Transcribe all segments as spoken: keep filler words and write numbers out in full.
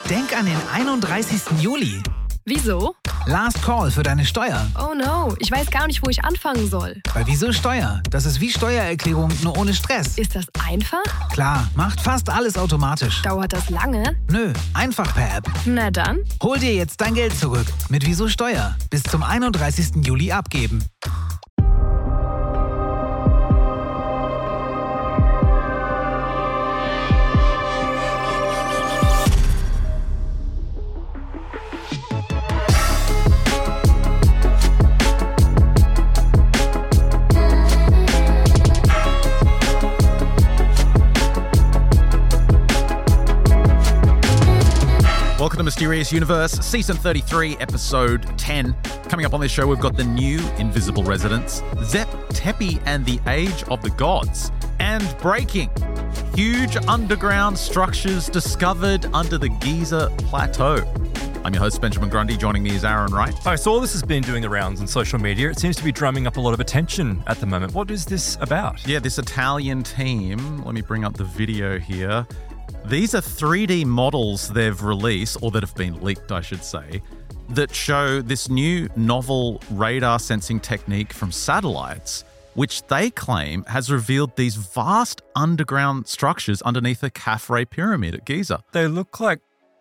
Denk an den einunddreißigsten Juli. Wieso? Last Call für deine Steuer. Oh no, ich weiß gar nicht, wo ich anfangen soll. Bei Wieso Steuer? Das ist wie Steuererklärung, nur ohne Stress. Ist das einfach? Klar, macht fast alles automatisch. Dauert das lange? Nö, einfach per App. Na dann. Hol dir jetzt dein Geld zurück mit Wieso Steuer. Bis zum einunddreißigsten Juli abgeben. Welcome to Mysterious Universe, Season thirty-three, Episode ten. Coming up on this show, we've got the new Invisible Residents, Zep Tepi and the Age of the Gods, and breaking, huge underground structures discovered under the Giza Plateau. I'm your host, Benjamin Grundy. Joining me is Aaron Wright. I saw this has been doing the rounds on social media. It seems to be drumming up a lot of attention at the moment. What is this about? Yeah, this Italian team, let me bring up the video here. These are three D models they've released, or that have been leaked, I should say, that show this new novel radar sensing technique from satellites, which they claim has revealed these vast underground structures underneath the Khafre Pyramid at Giza. They look like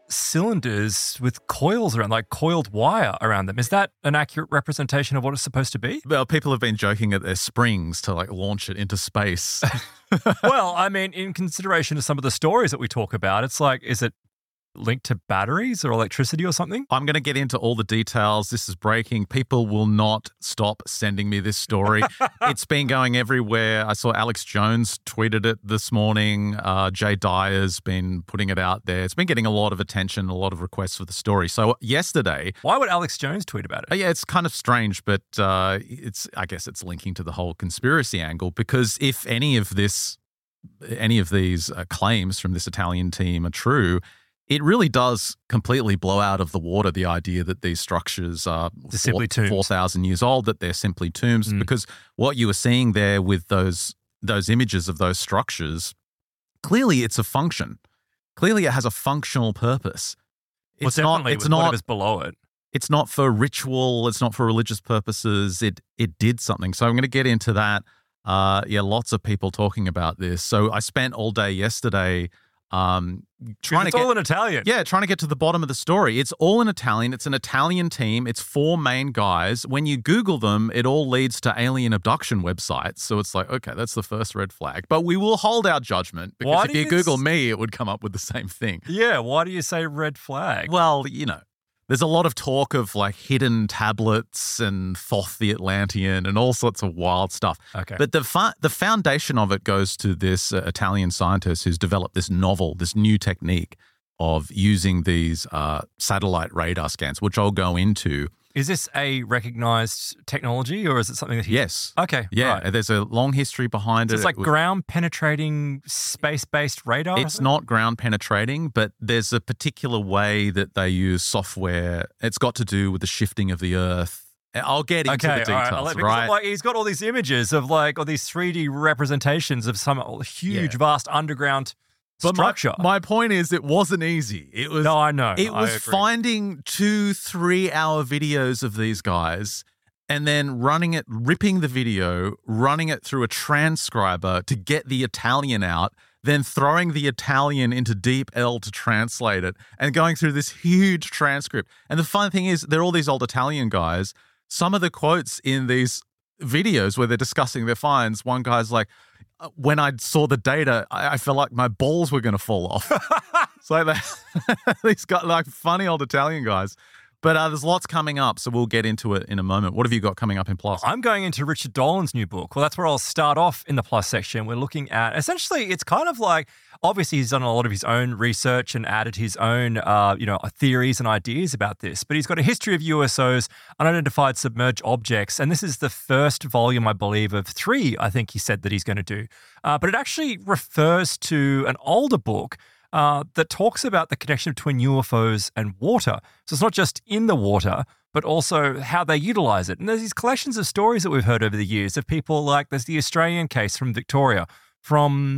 cylinders with coils around, like coiled wire around them. Is that an accurate representation of what it's supposed to be? Well, people have been joking that they're springs to like launch it into space. Well, I mean, in consideration of some of the stories that we talk about, it's like, is it linked to batteries or electricity or something? I'm going to get into all the details. This is breaking. People will not stop sending me this story. It's been going everywhere. I saw Alex Jones tweeted it this morning. Uh, Jay Dyer's been putting it out there. It's been getting a lot of attention, a lot of requests for the story. So yesterday... Why would Alex Jones tweet about it? Uh, yeah, it's kind of strange, but uh, it's I guess it's linking to the whole conspiracy angle, because if any of this, any of these uh, claims from this Italian team are true, it really does completely blow out of the water the idea that these structures are simply tombs. four thousand years old, that they're simply tombs, mm. because what you were seeing there with those those images of those structures, clearly it's a function. Clearly it has a functional purpose. It's well, definitely not, it's with not, whatever's below it. It's not for ritual. It's not for religious purposes. It it did something. So I'm going to get into that. Uh, yeah, lots of people talking about this. So I spent all day yesterday Um, trying it's to get, all in Italian. Yeah, trying to get to the bottom of the story. It's all in Italian. It's an Italian team. It's four main guys. When you Google them, it all leads to alien abduction websites. So it's like, okay, that's the first red flag. But we will hold our judgment, because why if you, you Google me, it would come up with the same thing. Yeah, why do you say red flag? Well, you know, there's a lot of talk of like hidden tablets and Thoth the Atlantean and all sorts of wild stuff. Okay. But the fu- the foundation of it goes to this uh, Italian scientist who's developed this novel, this new technique of using these uh, satellite radar scans, which I'll go into. Is this a recognized technology, or is it something that he... Yes. Okay. Yeah, right. There's a long history behind so it. It's like it, ground-penetrating, space-based radar? It's not ground-penetrating, but there's a particular way that they use software. It's got to do with the shifting of the Earth. I'll get into okay, the details, all right? right? Like, he's got all these images of like, all these three D representations of some huge, yeah. vast underground... But structure. My, my point is, it wasn't easy. It was. No, I know. It was I agree. finding two, three-hour videos of these guys, and then running it, ripping the video, running it through a transcriber to get the Italian out, then throwing the Italian into DeepL to translate it, and going through this huge transcript. And the fun thing is, they're all these old Italian guys. Some of the quotes in these videos where they're discussing their finds, one guy's like, when I saw the data, I, I felt like my balls were going to fall off. So they, these got like funny old Italian guys. But uh, there's lots coming up, so we'll get into it in a moment. What have you got coming up in Plus? I'm going into Richard Dolan's new book. Well, that's where I'll start off in the Plus section. We're looking at, essentially, it's kind of like, obviously he's done a lot of his own research and added his own, uh, you know, theories and ideas about this. But he's got a history of U S Os, unidentified submerged objects, and this is the first volume, I believe, of three, I think he said that he's going to do. Uh, but it actually refers to an older book Uh, that talks about the connection between U F Os and water. So it's not just in the water, but also how they utilize it. And there's these collections of stories that we've heard over the years of people like, there's the Australian case from Victoria, from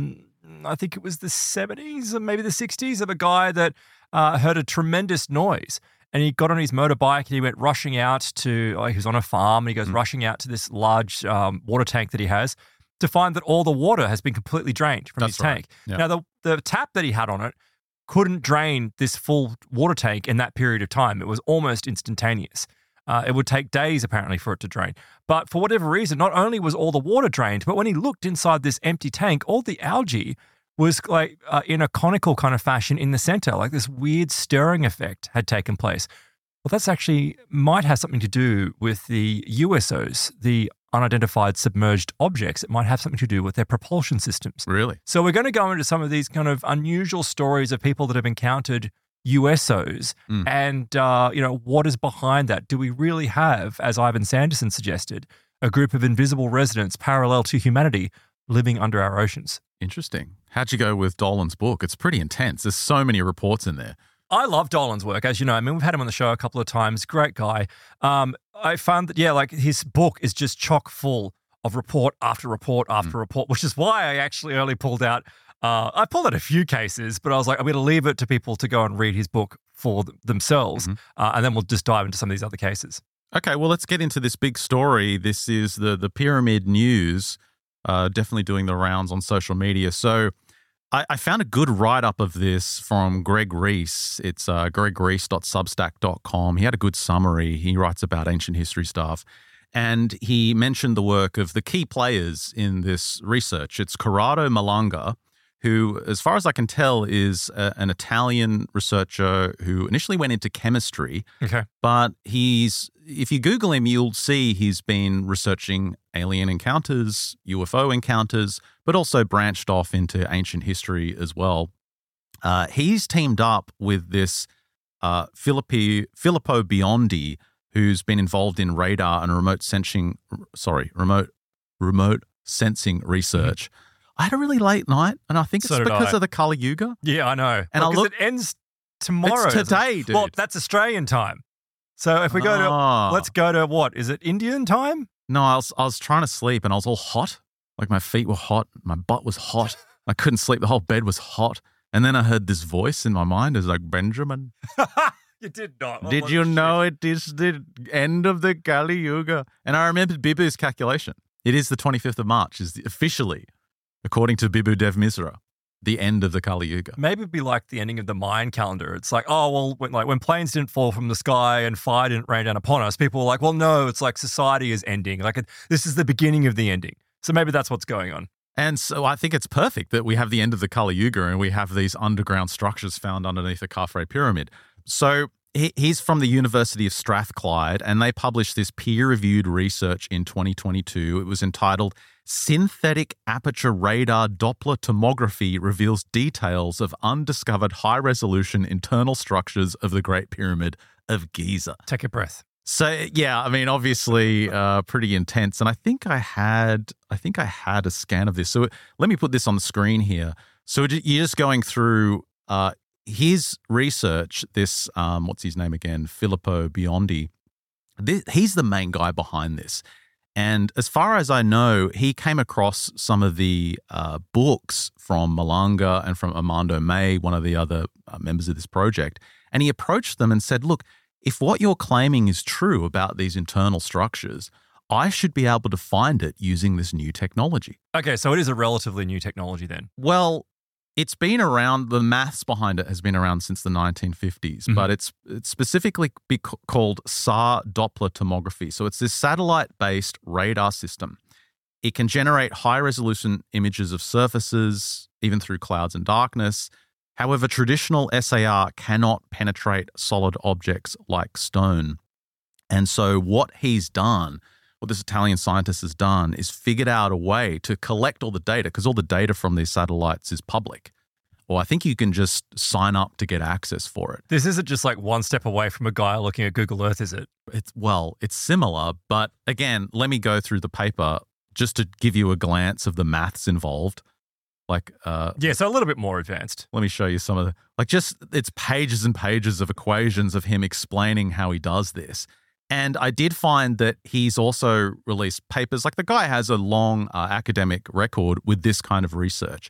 I think it was the seventies or maybe the sixties, of a guy that uh, heard a tremendous noise. And he got on his motorbike and he went rushing out to, oh, he was on a farm, and he goes mm. rushing out to this large um, water tank that he has to find that all the water has been completely drained from That's his right. tank. Yeah. Now, the, the tap that he had on it couldn't drain this full water tank in that period of time. It was almost instantaneous. Uh, it would take days, apparently, for it to drain. But for whatever reason, not only was all the water drained, but when he looked inside this empty tank, all the algae was like uh, in a conical kind of fashion in the center, like this weird stirring effect had taken place. Well, that's actually might have something to do with the U S Os, the unidentified submerged objects. It might have something to do with their propulsion systems. Really? So we're going to go into some of these kind of unusual stories of people that have encountered U S Os mm. and, uh, you know, what is behind that? Do we really have, as Ivan Sanderson suggested, a group of invisible residents parallel to humanity living under our oceans? Interesting. How'd you go with Dolan's book? It's pretty intense. There's so many reports in there. I love Dolan's work, as you know. I mean, we've had him on the show a couple of times. Great guy. Um, I found that, yeah, like his book is just chock full of report after report after mm. report, which is why I actually only pulled out, uh, I pulled out a few cases, but I was like, I'm going to leave it to people to go and read his book for th- themselves, mm-hmm. uh, and then we'll just dive into some of these other cases. Okay, well, let's get into this big story. This is the, the Pyramid News. Uh, definitely doing the rounds on social media. So I, I found a good write-up of this from Greg Reese. It's uh, greg reese dot substack dot com. He had a good summary. He writes about ancient history stuff. And he mentioned the work of the key players in this research. It's Corrado Malanga, who, as far as I can tell, is a, an Italian researcher who initially went into chemistry. Okay. But he's, if you Google him, you'll see he's been researching alien encounters, U F O encounters, but also branched off into ancient history as well. Uh, he's teamed up with this uh, Filippo, Filippo Biondi, who's been involved in radar and remote sensing, sorry, remote remote sensing research. Mm-hmm. I had a really late night, and I think it's so because I. of the Kali Yuga. Yeah, I know. And well, I look, it ends tomorrow. It's today, dude. Well, that's Australian time. So if we go oh. to, let's go to what? Is it Indian time? No, I was, I was trying to sleep, and I was all hot. Like my feet were hot, my butt was hot. I couldn't sleep. The whole bed was hot. And then I heard this voice in my mind. It was like, Benjamin. You did not. Oh, did you know shit. It is the end of the Kali Yuga? And I remembered Bibu's calculation. It is the twenty-fifth of March, is the, officially, according to Bibu Dev Misra, the end of the Kali Yuga. Maybe it'd be like the ending of the Mayan calendar. It's like, oh, well, when, like when planes didn't fall from the sky and fire didn't rain down upon us, people were like, well, no, it's like society is ending. Like it, this is the beginning of the ending. So maybe that's what's going on. And so I think it's perfect that we have the end of the Kali Yuga and we have these underground structures found underneath the Khafre Pyramid. So he, he's from the University of Strathclyde, and they published this peer-reviewed research in twenty twenty-two. It was entitled Synthetic Aperture Radar Doppler Tomography Reveals Details of Undiscovered High-Resolution Internal Structures of the Great Pyramid of Giza. Take a breath. So, yeah, I mean, obviously uh, pretty intense. And I think I had I think I had a scan of this. So let me put this on the screen here. So you're just going through uh, his research, this, um, what's his name again, Filippo Biondi. This, he's the main guy behind this. And as far as I know, he came across some of the uh, books from Malanga and from Armando May, one of the other uh, members of this project. And he approached them and said, look, if what you're claiming is true about these internal structures, I should be able to find it using this new technology. Okay, so it is a relatively new technology then. Well, it's been around, the maths behind it has been around since the nineteen fifties, mm-hmm. but it's, it's specifically be called S A R Doppler tomography. So it's this satellite-based radar system. It can generate high-resolution images of surfaces, even through clouds and darkness. However, traditional S A R cannot penetrate solid objects like stone. And so what he's done, what this Italian scientist has done, is figured out a way to collect all the data, because all the data from these satellites is public. Or I think you can just sign up to get access for it. This isn't just like one step away from a guy looking at Google Earth, is it? It's, well, it's similar, but again, let me go through the paper just to give you a glance of the maths involved. Like, uh, yeah, so a little bit more advanced. Let me show you some of the, like just, it's pages and pages of equations of him explaining how he does this. And I did find that he's also released papers, like the guy has a long uh, academic record with this kind of research.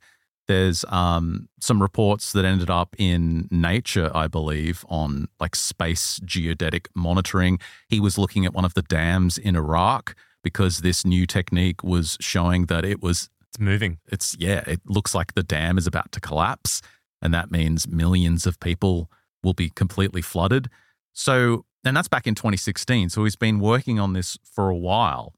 There's um, some reports that ended up in Nature, I believe, on like space geodetic monitoring. He was looking at one of the dams in Iraq because this new technique was showing that it was It's moving. It's yeah, it looks like the dam is about to collapse, and that means millions of people will be completely flooded. So, and that's back in twenty sixteen. So he's been working on this for a while.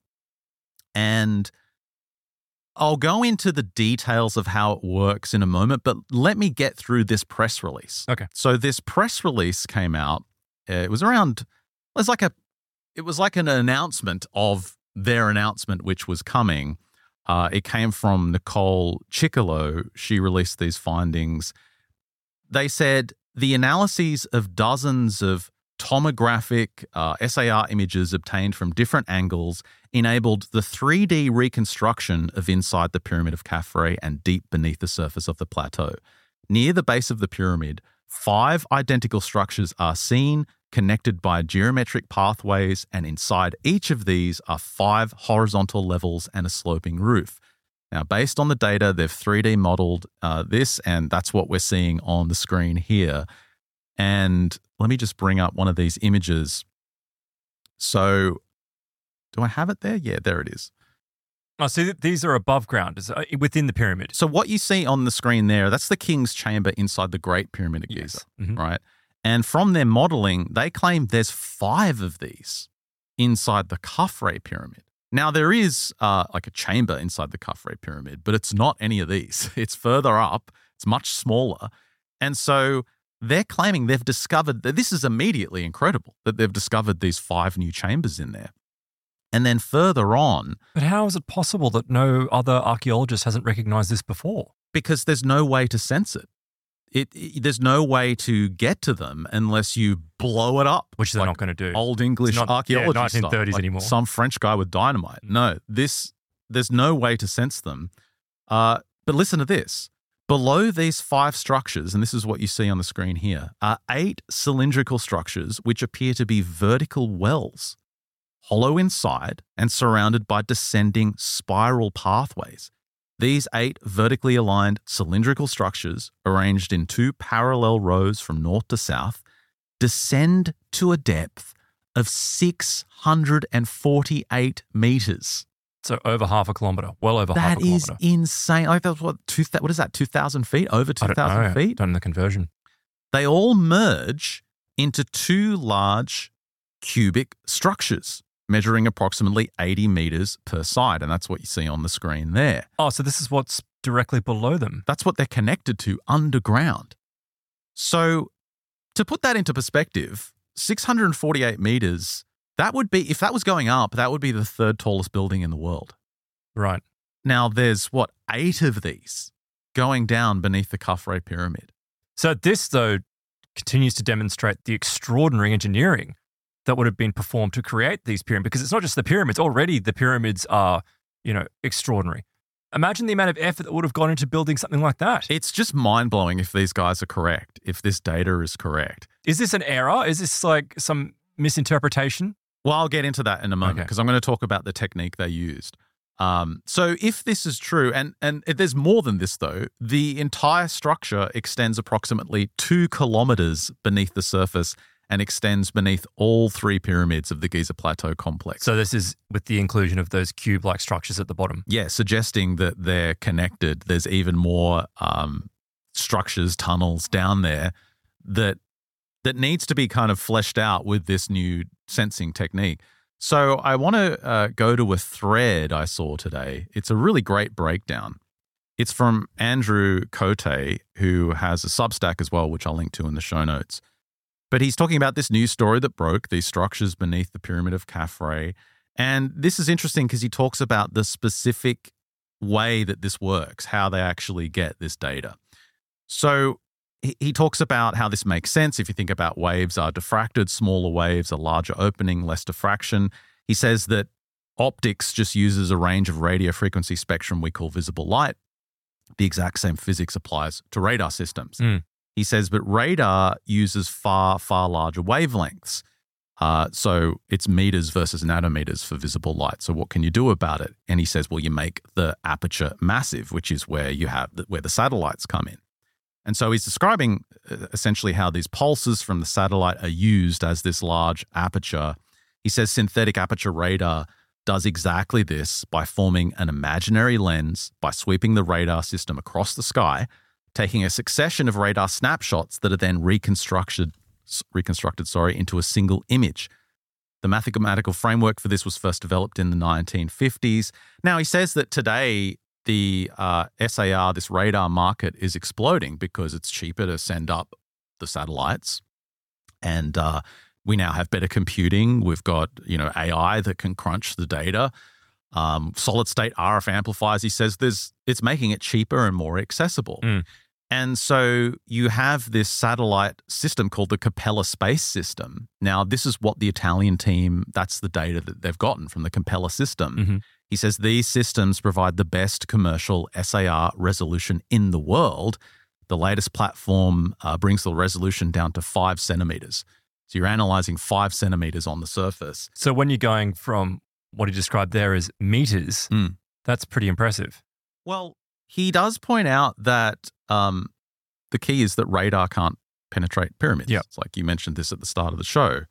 And I'll go into the details of how it works in a moment, but let me get through this press release. Okay. So this press release came out. Uh, it was around, it was like a, it was like an announcement of their announcement, which was coming. Uh, it came from Nicole Ciccolo. She released these findings. They said the analyses of dozens of tomographic uh, S A R images obtained from different angles enabled the three D reconstruction of inside the Pyramid of Khafre and deep beneath the surface of the plateau. Near the base of the pyramid, five identical structures are seen, connected by geometric pathways, and inside each of these are five horizontal levels and a sloping roof. Now, based on the data, they've three D modeled uh, this, and that's what we're seeing on the screen here. And let me just bring up one of these images. So, do I have it there? Yeah, there it is. Oh, so th- these are above ground, is uh, within the pyramid. So what you see on the screen there, that's the King's Chamber inside the Great Pyramid of Giza, Yes. Mhm. right? And from their modeling, they claim there's five of these inside the Khafre Pyramid. Now, there is uh, like a chamber inside the Khafre Pyramid, but it's not any of these. It's further up. It's much smaller. And so they're claiming they've discovered that this is immediately incredible, that they've discovered these five new chambers in there. And then further on, But how is it possible that no other archaeologist hasn't recognized this before? because there's no way to sense it. It, it there's no way to get to them unless you blow it up, Which they're like not going to do. old English not- archaeology yeah, style, nineteen thirties like anymore. some French guy with dynamite. No, this there's no way to sense them. Uh, but listen to this. Below these five structures, and this is what you see on the screen here, are eight cylindrical structures which appear to be vertical wells, hollow inside and surrounded by descending spiral pathways. These eight vertically aligned cylindrical structures, arranged in two parallel rows from north to south, descend to a depth of six hundred forty-eight meters. So over half a kilometre, well over half That a is kilometre. insane. Like that's what two, what is that? Two thousand feet? Over two I don't know. thousand feet? Done the conversion. They all merge into two large cubic structures, measuring approximately eighty meters per side, and that's what you see on the screen there. Oh, so this is what's directly below them. That's what they're connected to underground. So, to put that into perspective, six hundred forty-eight meters. That would be, if that was going up, that would be the third tallest building in the world. Right. Now, there's what, eight of these going down beneath the Khafre Pyramid. So this, though, continues to demonstrate the extraordinary engineering that would have been performed to create these pyramids, because it's not just the pyramids. Already the pyramids are, you know, extraordinary. Imagine the amount of effort that would have gone into building something like that. It's just mind-blowing if these guys are correct, if this data is correct. Is this an error? Is this like some misinterpretation? Well, I'll get into that in a moment Okay. because I'm going to talk about the technique they used. Um, so if this is true, and, and there's more than this though, the entire structure extends approximately two kilometers beneath the surface and extends beneath all three pyramids of the Giza Plateau complex. So this is with the inclusion of those cube-like structures at the bottom. Yeah, suggesting that they're connected. There's even more um, structures, tunnels down there that that needs to be kind of fleshed out with this new sensing technique. So I want to uh, go to a thread I saw today. It's a really great breakdown. It's from Andrew Cote, who has a Substack as well, which I'll link to in the show notes. But he's talking about this news story that broke, these structures beneath the Pyramid of Khafre. And this is interesting because he talks about the specific way that this works, how they actually get this data. So he, he talks about how this makes sense. If you think about waves are diffracted, smaller waves, a larger opening, less diffraction. He says that optics just uses a range of radio frequency spectrum we call visible light. The exact same physics applies to radar systems. Mm. He says, but radar uses far, far larger wavelengths. Uh, so it's meters versus nanometers for visible light. So what can you do about it? And he says, well, you make the aperture massive, which is where you have the, where the satellites come in. And so he's describing uh, essentially how these pulses from the satellite are used as this large aperture. He says synthetic aperture radar does exactly this by forming an imaginary lens, by sweeping the radar system across the sky, taking a succession of radar snapshots that are then reconstructed reconstructed, sorry, into a single image. The mathematical framework for this was first developed in the nineteen fifties. Now, he says that today the uh, S A R, this radar market, is exploding because it's cheaper to send up the satellites. And uh, we now have better computing. We've got, you know, A I that can crunch the data. Um, solid state R F amplifiers, he says, there's it's making it cheaper and more accessible. Mm. And so you have this satellite system called the Capella Space System. Now, this is what the Italian team, that's the data that they've gotten from the Capella system. Mm-hmm. He says these systems provide the best commercial S A R resolution in the world. The latest platform uh, brings the resolution down to five centimeters. So you're analyzing five centimeters on the surface. So when you're going from what he described there as meters, Mm. that's pretty impressive. Well, he does point out that um, the key is that radar can't penetrate pyramids. Yep. It's like you mentioned this at the start of the show.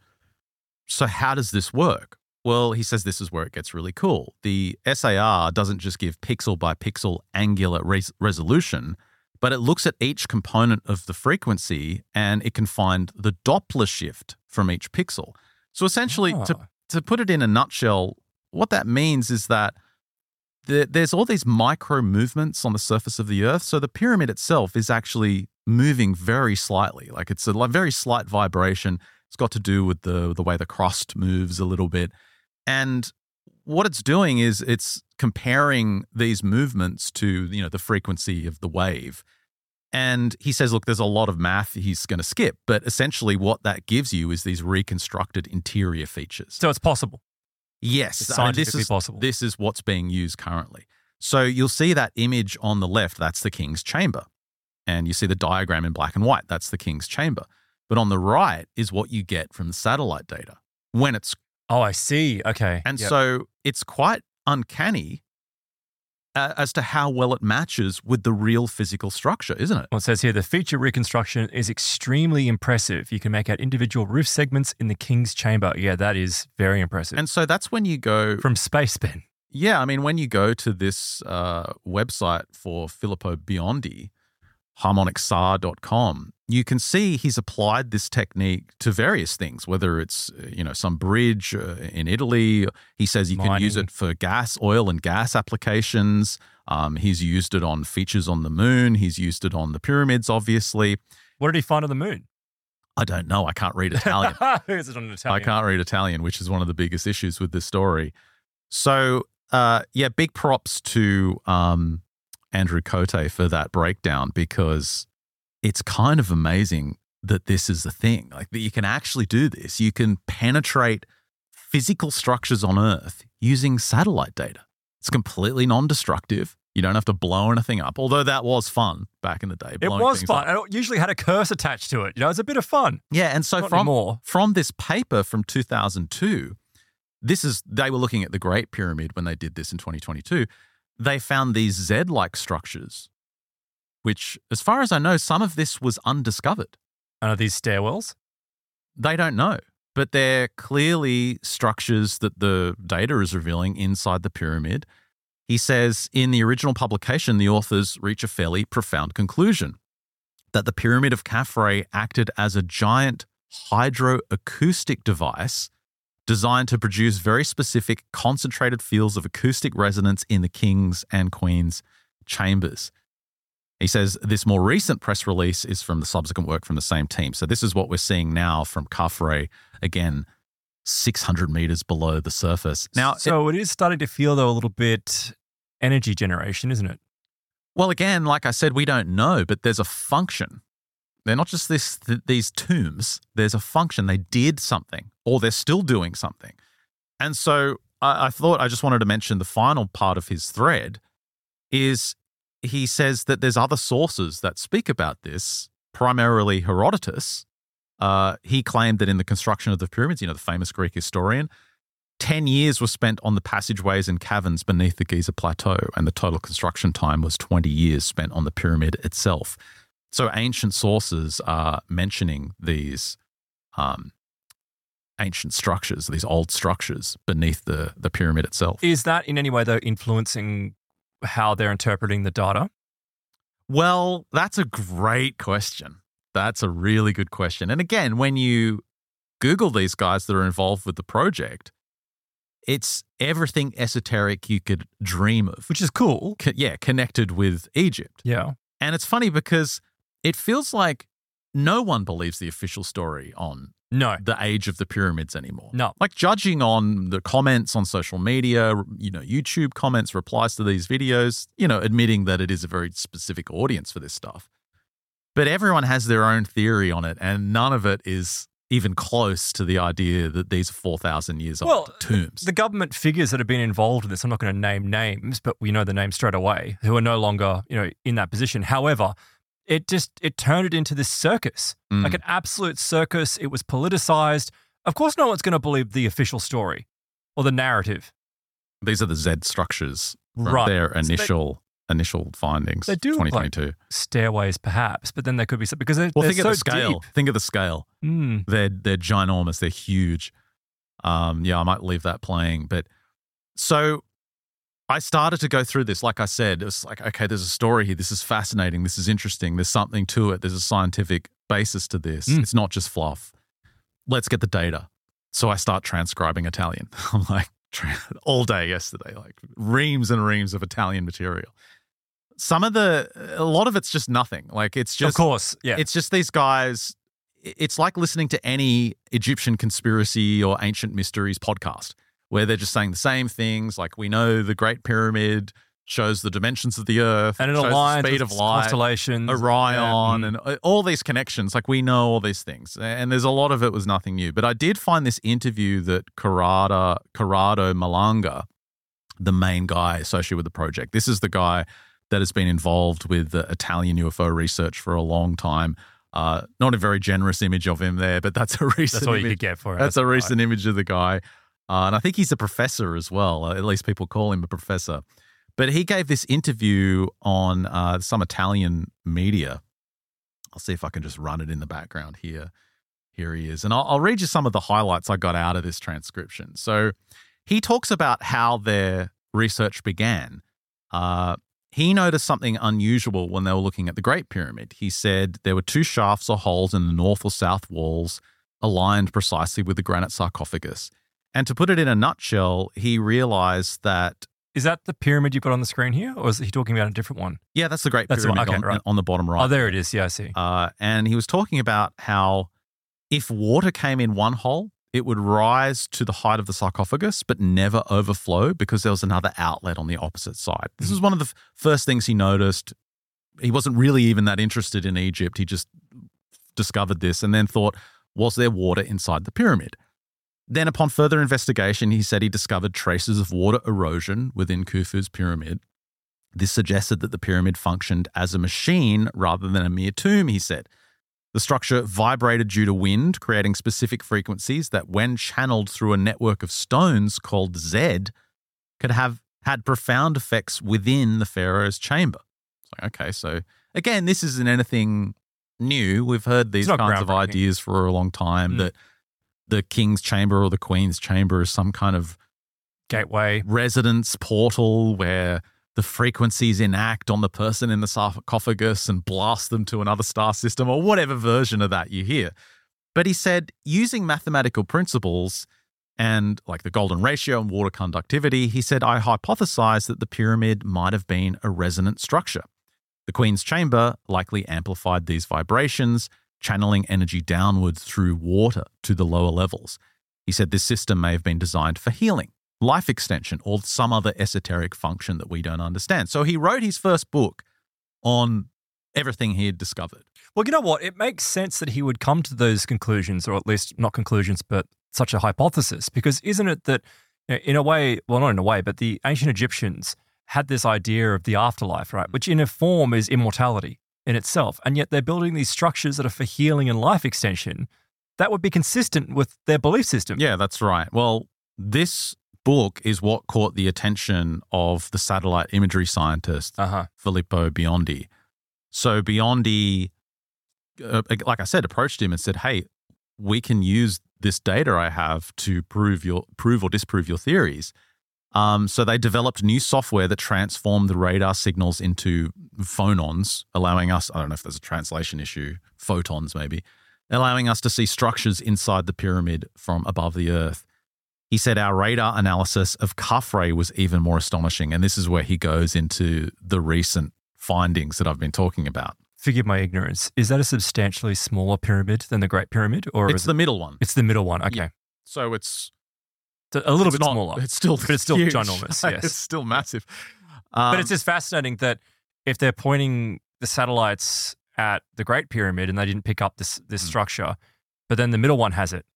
So how does this work? Well, he says this is where it gets really cool. The S A R doesn't just give pixel by pixel angular res- resolution, but it looks at each component of the frequency and it can find the Doppler shift from each pixel. So essentially, Ah. to, to put it in a nutshell, what that means is that the, there's all these micro movements on the surface of the Earth. So the pyramid itself is actually moving very slightly. Like it's a like, very slight vibration. It's got to do with the the way the crust moves a little bit. And what it's doing is it's comparing these movements to, you know, the frequency of the wave. And he says, look, there's a lot of math he's going to skip, but essentially what that gives you is these reconstructed interior features. So it's possible. Yes, It's I mean, this scientifically is possible. This is what's being used currently. So you'll see that image on the left, that's the king's chamber. And you see the diagram in black and white, that's the king's chamber. But on the right is what you get from the satellite data when it's Oh, I see. Okay. and Yep. so it's quite uncanny uh, as to how well it matches with the real physical structure, isn't it? Well, it says here, the feature reconstruction is extremely impressive. You can make out individual roof segments in the king's chamber. Yeah, that is very impressive. And so that's when you go From space, Ben. Yeah, I mean, when you go to this uh, website for Filippo Biondi, harmonic s a r dot com, you can see he's applied this technique to various things, whether it's, uh, you know, some bridge uh, in Italy. He says you can use Mining. it for gas, oil and gas applications. Um, he's used it on features on the moon. He's used it on the pyramids, obviously. What did he find on the moon? I don't know. I can't read Italian. Is it on an I Italian? can't read Italian, which is one of the biggest issues with this story. So, uh, yeah, big props to um, Andrew Cote for that breakdown, because it's kind of amazing that this is the thing. Like that you can actually do this. You can penetrate physical structures on Earth using satellite data. It's completely non-destructive. You don't have to blow anything up, although that was fun back in the day. It blowing was things fun. up. It usually had a curse attached to it. You know, it's a bit of fun. Yeah, and so Not from anymore. from this paper from two thousand two, this is they were looking at the Great Pyramid when they did this in twenty twenty-two. They found these Z-like structures, which, as far as I know, some of this was undiscovered. And are these stairwells? They don't know, but they're clearly structures that the data is revealing inside the pyramid. He says in the original publication, the authors reach a fairly profound conclusion that the Pyramid of Khafre acted as a giant hydroacoustic device designed to produce very specific concentrated fields of acoustic resonance in the king's and queen's chambers. He says this more recent press release is from the subsequent work from the same team. So this is what we're seeing now from Khafre, again, six hundred meters below the surface. Now, so it is starting to feel, though, a little bit energy generation, isn't it? well, again, like I said, we don't know, but there's a function. They're not just this th- these tombs. There's a function. They did something, or they're still doing something. And so I, I thought I just wanted to mention the final part of his thread is he says that there's other sources that speak about this, primarily Herodotus, Uh, he claimed that in the construction of the pyramids, you know, the famous Greek historian, ten years was spent on the passageways and caverns beneath the Giza Plateau, and the total construction time was twenty years spent on the pyramid itself. So ancient sources are mentioning these um, ancient structures, these old structures beneath the, the pyramid itself. Is that in any way, though, influencing how they're interpreting the data? Well, that's a great question. That's a really good question. And again, when you Google these guys that are involved with the project, it's everything esoteric you could dream of. Which is cool. Co- yeah, connected with Egypt. Yeah. And it's funny because it feels like no one believes the official story on No. the age of the pyramids anymore. No. Like judging on the comments on social media, you know, YouTube comments, replies to these videos, you know, admitting that it is a very specific audience for this stuff. But everyone has their own theory on it, and none of it is even close to the idea that these are four thousand years Well, old tombs. The government figures that have been involved in this, I'm not going to name names, but we know the names straight away, who are no longer, you know, in that position. However, it just, it turned it into this circus, Mm. like an absolute circus. It was politicized. Of course, no one's going to believe the official story or the narrative. These are the Z structures from Right. their So they- initial initial findings. They do look twenty like twenty-two. stairways, perhaps, but then there could be some, because they're, Well, they're think so of the scale. deep. Think of the scale. Mm. They're they're ginormous. They're huge. Um, yeah, I might leave that playing. But so I started to go through this. Like I said, it was like, okay, there's a story here. This is fascinating. This is interesting. There's something to it. There's a scientific basis to this. Mm. It's not just fluff. Let's get the data. So I start transcribing Italian. I'm like tra- all day yesterday, like reams and reams of Italian material. Some of the, a lot of it's just nothing. Like it's just, Of course, yeah. it's just these guys. It's like listening to any Egyptian conspiracy or ancient mysteries podcast where they're just saying the same things. Like we know the Great Pyramid shows the dimensions of the Earth, and it shows aligns the speed with of light, constellations. Orion, Yeah. and uh, all these connections. Like we know all these things, and there's a lot of it was nothing new. But I did find this interview that Corrado, Corrado Malanga, the main guy associated with the project. This is the guy that has been involved with the Italian U F O research for a long time. Uh, not a very generous image of him there, but that's a recent That's all you image. could get for it. That's a right. recent image of the guy. Uh, and I think he's a professor as well. Uh, at least people call him a professor. But he gave this interview on uh, some Italian media. I'll see if I can just run it in the background here. Here he is. And I'll, I'll read you some of the highlights I got out of this transcription. So he talks about how their research began. Uh, he noticed something unusual when they were looking at the Great Pyramid. He said there were two shafts or holes in the north or south walls aligned precisely with the granite sarcophagus. And to put it in a nutshell, he realized that, Is that the pyramid you've got on the screen here, or is he talking about a different one? yeah, that's the Great That's the one. Pyramid Okay, on, right. on the bottom right. Oh, there it is. Yeah, I see. Uh, and he was talking about how if water came in one hole, it would rise to the height of the sarcophagus, but never overflow because there was another outlet on the opposite side. This was one of the f- first things he noticed. He wasn't really even that interested in Egypt. He just discovered this and then thought, was there water inside the pyramid? Then upon further investigation, he said he discovered traces of water erosion within Khufu's pyramid. This suggested that the pyramid functioned as a machine rather than a mere tomb, he said. The structure vibrated due to wind, creating specific frequencies that, when channeled through a network of stones called Zed, could have had profound effects within the pharaoh's chamber. It's like, okay, so again, this isn't anything new. We've heard these It's not kinds of groundbreaking. ideas for a long time, Mm. that the king's chamber or the queen's chamber is some kind of Gateway. residence portal where the frequencies enact on the person in the sarcophagus and blast them to another star system or whatever version of that you hear. But he said, using mathematical principles and like the golden ratio and water conductivity, he said, I hypothesized that the pyramid might have been a resonant structure. The Queen's chamber likely amplified these vibrations, channeling energy downwards through water to the lower levels. He said this system may have been designed for healing, life extension, or some other esoteric function that we don't understand. So he wrote his first book on everything he had discovered. Well, you know what? It makes sense that he would come to those conclusions, or at least not conclusions, but such a hypothesis, because isn't it that, you know, in a way, well, not in a way, but the ancient Egyptians had this idea of the afterlife, right? Which in a form is immortality in itself. And yet they're building these structures that are for healing and life extension. that would be consistent with their belief system. Yeah, that's right. Well, this book is what caught the attention of the satellite imagery scientist, Uh-huh. Filippo Biondi. So Biondi, uh, like I said, approached him and said, hey, we can use this data I have to prove your prove or disprove your theories. Um, so they developed new software that transformed the radar signals into phonons, allowing us, I don't know if there's a translation issue, photons maybe, allowing us to see structures inside the pyramid from above the Earth. He said our radar analysis of Khafre was even more astonishing. And this is where he goes into the recent findings that I've been talking about. Forgive my ignorance. Is that a substantially smaller pyramid than the Great Pyramid? Or It's is the it, middle one. it's the middle one. Okay. Yeah. So it's So a little it's bit not- smaller. It's still, But it's still huge. ginormous, Like, yes. It's still massive. Um, But it's just fascinating that if they're pointing the satellites at the Great Pyramid and they didn't pick up this this Mm. structure, but then the middle one has it.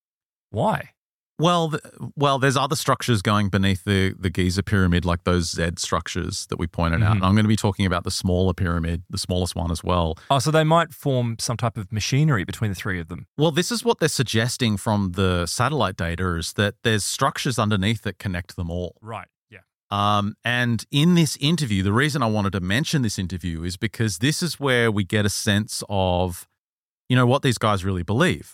Why? Well, th- well, there's other structures going beneath the, the Giza pyramid, like those Z structures that we pointed out. Mhm. And I'm going to be talking about the smaller pyramid, the smallest one as well. Oh, so they might form some type of machinery between the three of them. Well, this is what they're suggesting from the satellite data is that there's structures underneath that connect them all. Right. Yeah. Um, and in this interview, the reason I wanted to mention this interview is because this is where we get a sense of, you know, what these guys really believe.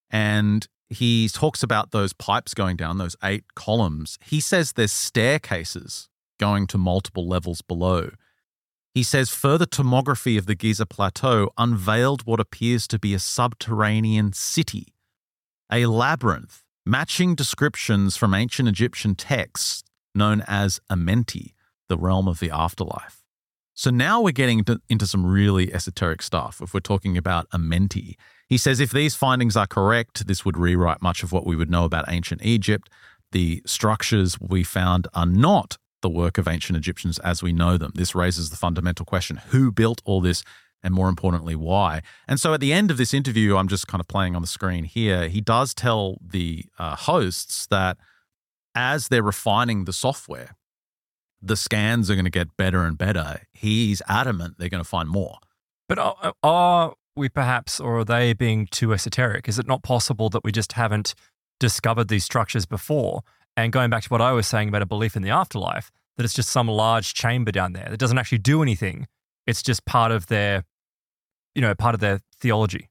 And he talks about those pipes going down, those eight columns. He says there's staircases going to multiple levels below. He says further tomography of the Giza Plateau unveiled what appears to be a subterranean city, a labyrinth matching descriptions from ancient Egyptian texts known as Amenti, the realm of the afterlife. So now we're getting into, into some really esoteric stuff if we're talking about Amenti. He says if these findings are correct, this would rewrite much of what we would know about ancient Egypt. The structures we found are not the work of ancient Egyptians as we know them. This raises the fundamental question, who built all this and more importantly, why? And so at the end of this interview, I'm just kind of playing on the screen here, he does tell the uh, hosts that as they're refining the software, the scans are going to get better and better. He's adamant they're going to find more. But are, are we perhaps, or are they being too esoteric? Is it not possible that we just haven't discovered these structures before? And going back to what I was saying about a belief in the afterlife, that it's just some large chamber down there that doesn't actually do anything. It's just part of their, you know, part of their theology.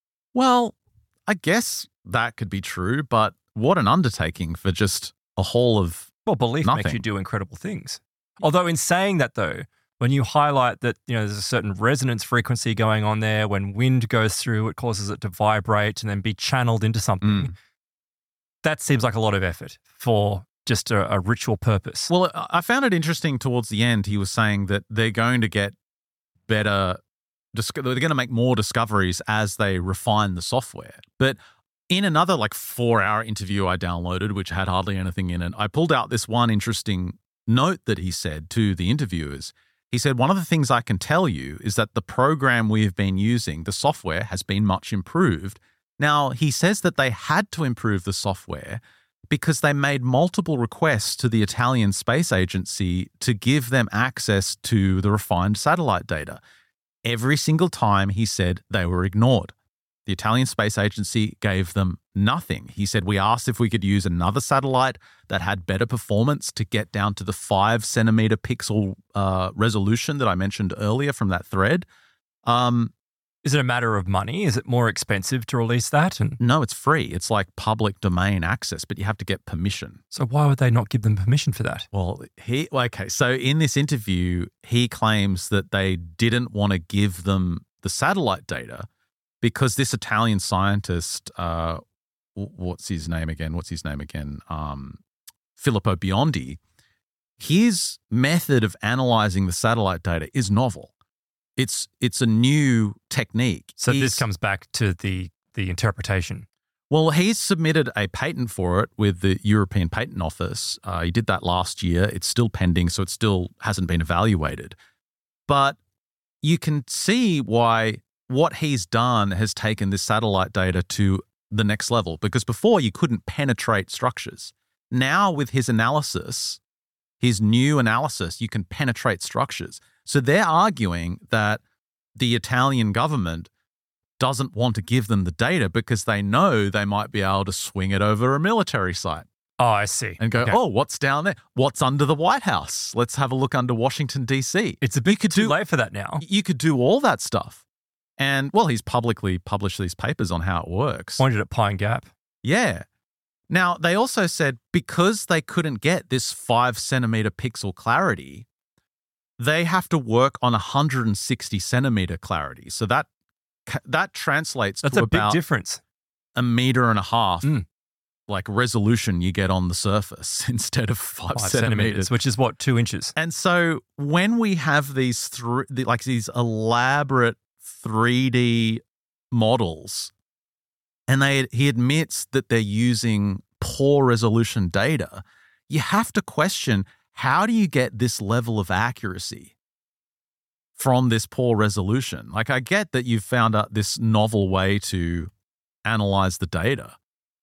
Well, I guess that could be true, but what an undertaking for just a whole of Well, belief makes Nothing. you do incredible things. Although in saying that though, when you highlight that, you know, there's a certain resonance frequency going on there, when wind goes through, it causes it to vibrate and then be channeled into something. Mm. That seems like a lot of effort for just a, a ritual purpose. Well, I I found it interesting towards the end. He was saying that they're going to get better, dis- they're going to make more discoveries as they refine the software. But in another like four hour interview I downloaded, which had hardly anything in it, I pulled out this one interesting note that he said to the interviewers. He said, one of the things I can tell you is that the program we've been using, the software, has been much improved. Now, he says that they had to improve the software because they made multiple requests to the Italian Space Agency to give them access to the refined satellite data. Every single time, he said, they were ignored. The Italian Space Agency gave them nothing. He said, we asked if we could use another satellite that had better performance to get down to the five centimeter pixel uh, resolution that I mentioned earlier from that thread. Um, Is it a matter of money? Is it more expensive to release that? And no, it's free. It's like public domain access, but you have to get permission. so why would they not give them permission for that? Well, he, okay, so in this interview, he claims that they didn't want to give them the satellite data because this Italian scientist, uh, w- what's his name again? What's his name again? Um, Filippo Biondi, his method of analyzing the satellite data is novel. It's it's a new technique. So this He's- comes back to the the interpretation. Well, he's submitted a patent for it with the European Patent Office. Uh, he did that last year. It's still pending, so it still hasn't been evaluated. But you can see why what he's done has taken this satellite data to the next level, because before you couldn't penetrate structures. Now with his analysis, his new analysis, you can penetrate structures. So they're arguing that the Italian government doesn't want to give them the data because they know they might be able to swing it over a military site Oh, I see. and go, Okay. oh, what's down there? What's under the White House? Let's have a look under Washington, D C. It's a bit could too do- late for that now. You could do all that stuff. And, well, he's publicly published these papers on how it works. Pointed at Pine Gap. Yeah. Now, they also said because they couldn't get this five centimeter pixel clarity, they have to work on one hundred sixty centimeter clarity. So that that translates That's to a big about difference. a meter and a half, Mm. like resolution you get on the surface instead of five, Five centimeters. centimeters, which is what, two inches? And so when we have these thr- the- like these elaborate three D models, and they he admits that they're using poor resolution data, you have to question, how do you get this level of accuracy from this poor resolution? Like, I get that you've found out this novel way to analyze the data,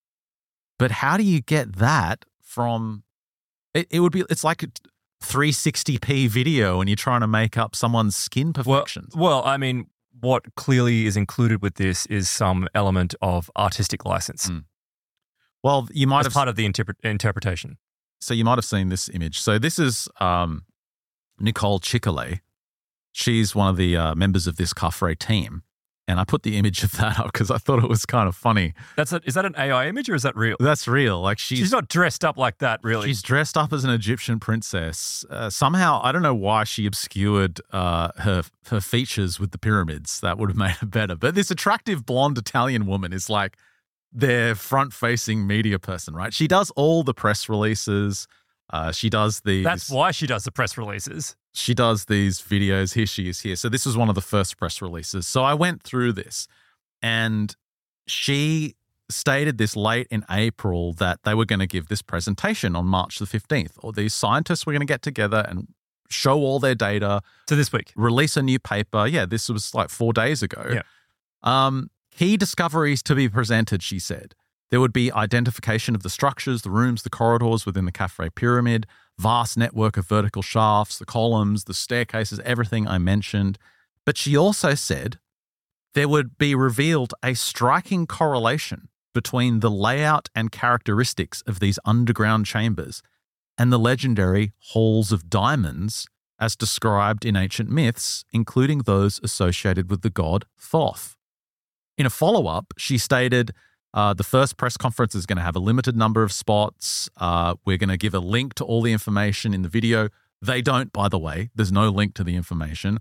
but how do you get that from it, it would be it's like a three sixty p video and you're trying to make up someone's skin Well, perfections. well, I mean, what clearly is included with this is some element of artistic license Mm. Well, you might as have part of the interpre- interpretation. so you might have seen this image. So this is um, Nicole Chikole. She's one of the uh, members of this Kafre team. And I put the image of that up because I thought it was kind of funny. That's a, is that an A I image or is that real? That's real. Like she's, She's not dressed up like that, really. she's dressed up as an Egyptian princess. Uh, somehow, I don't know why she obscured uh, her her features with the pyramids. That would have made it better. But this attractive blonde Italian woman is like their front-facing media person, right? She does all the press releases. Uh, she does these. That's why she does the press releases. She does these videos. Here she is here. So this was one of the first press releases. So I went through this, and she stated this late in April that they were going to give this presentation on March the fifteenth. Or these scientists were going to get together and show all their data, So this week. release a new paper. Yeah, this was like four days ago. Yeah. Um, key discoveries to be presented, she said. There would be identification of the structures, the rooms, the corridors within the Khafre pyramid, vast network of vertical shafts, the columns, the staircases, everything I mentioned. But she also said there would be revealed a striking correlation between the layout and characteristics of these underground chambers and the legendary halls of diamonds as described in ancient myths, including those associated with the god Thoth. In a follow-up, she stated, uh, the first press conference is going to have a limited number of spots. Uh, we're going to give a link to all the information in the video. They don't, by the way. There's no link to the information.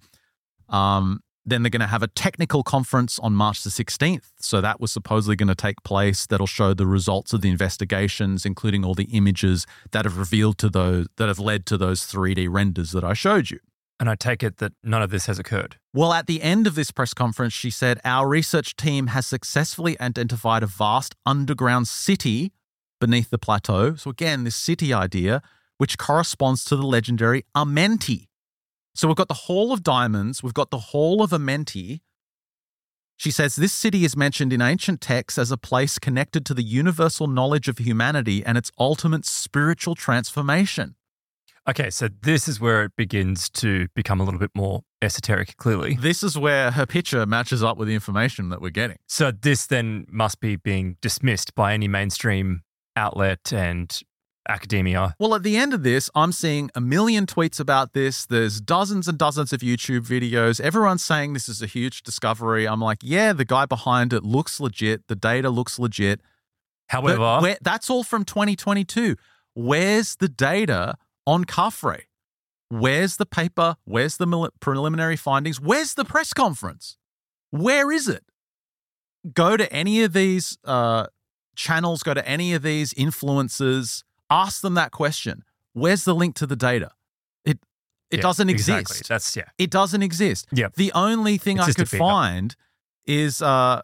Um, then they're going to have a technical conference on March the sixteenth. So that was supposedly going to take place. That'll show the results of the investigations, including all the images that have revealed to those, that have led to those three D renders that I showed you. And I take it that none of this has occurred. Well, at the end of this press conference, she said, our research team has successfully identified a vast underground city beneath the plateau. So again, this city idea, which corresponds to the legendary Amenti. So we've got the Hall of Diamonds, we've got the Hall of Amenti. She says this city is mentioned in ancient texts as a place connected to the universal knowledge of humanity and its ultimate spiritual transformation. Okay, so this is where it begins to become a little bit more esoteric, clearly. This is where her picture matches up with the information that we're getting. So this then must be being dismissed by any mainstream outlet and academia. Well, at the end of this, I'm seeing a million tweets about this. There's dozens and dozens of YouTube videos. Everyone's saying this is a huge discovery. I'm like, yeah, the guy behind it looks legit. The data looks legit. However, But where, that's all from twenty twenty-two. Where's the data on Khafre? Where's the paper? Where's the mil- preliminary findings? Where's the press conference? Where is it? Go to any of these uh, channels, go to any of these influencers, ask them that question. Where's the link to the data? It it yeah, doesn't exactly. exist. That's, yeah. It doesn't exist. Yep. The only thing It's I just a could pickup. find is uh,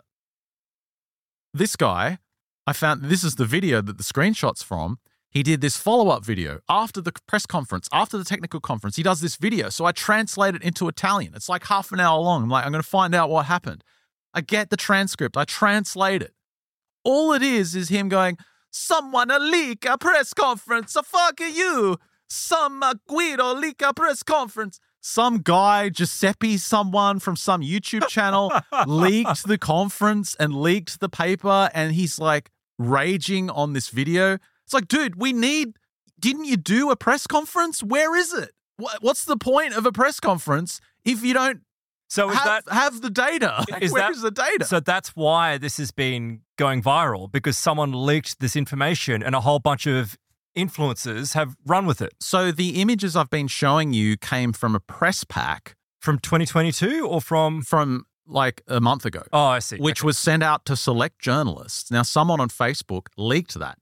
this guy. I found this is the video that the screenshot's from. He did this follow-up video after the press conference, after the technical conference. He does this video. So I translate it into Italian. It's like half an hour long. I'm like, I'm going to find out what happened. I get the transcript. I translate it. All it is is him going, someone a leak a press conference. So fuck you. Some uh, Guido leak a press conference. some guy, Giuseppe, someone from some YouTube channel, leaked the conference and leaked the paper, and he's like raging on this video. It's like, dude, we need, didn't you do a press conference? Where is it? What's the point of a press conference if you don't So is have, that have the data? Like, is where that- is the data? So that's why this has been going viral, because someone leaked this information and a whole bunch of influencers have run with it. So the images I've been showing you came from a press pack From twenty twenty-two or from... from like a month ago, Oh, I see. which Okay. was sent out to select journalists. Now, someone on Facebook leaked that.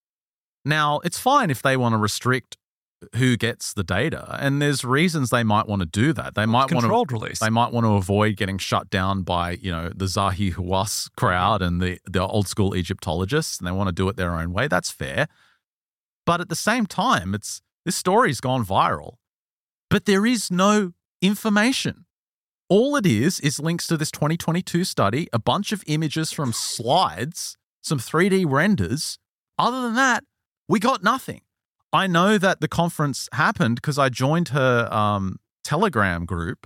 Now, it's fine if they want to restrict who gets the data, and there's reasons they might want to do that. They might want to Controlled release. They might want to avoid getting shut down by, you know, the Zahi Hawass crowd and the, the old school Egyptologists, and they want to do it their own way. That's fair. But at the same time, it's this story's gone viral, but there is no information. All it is is links to this twenty twenty-two study, a bunch of images from slides, some three D renders. Other than that, we got nothing. I know that the conference happened because I joined her um, Telegram group,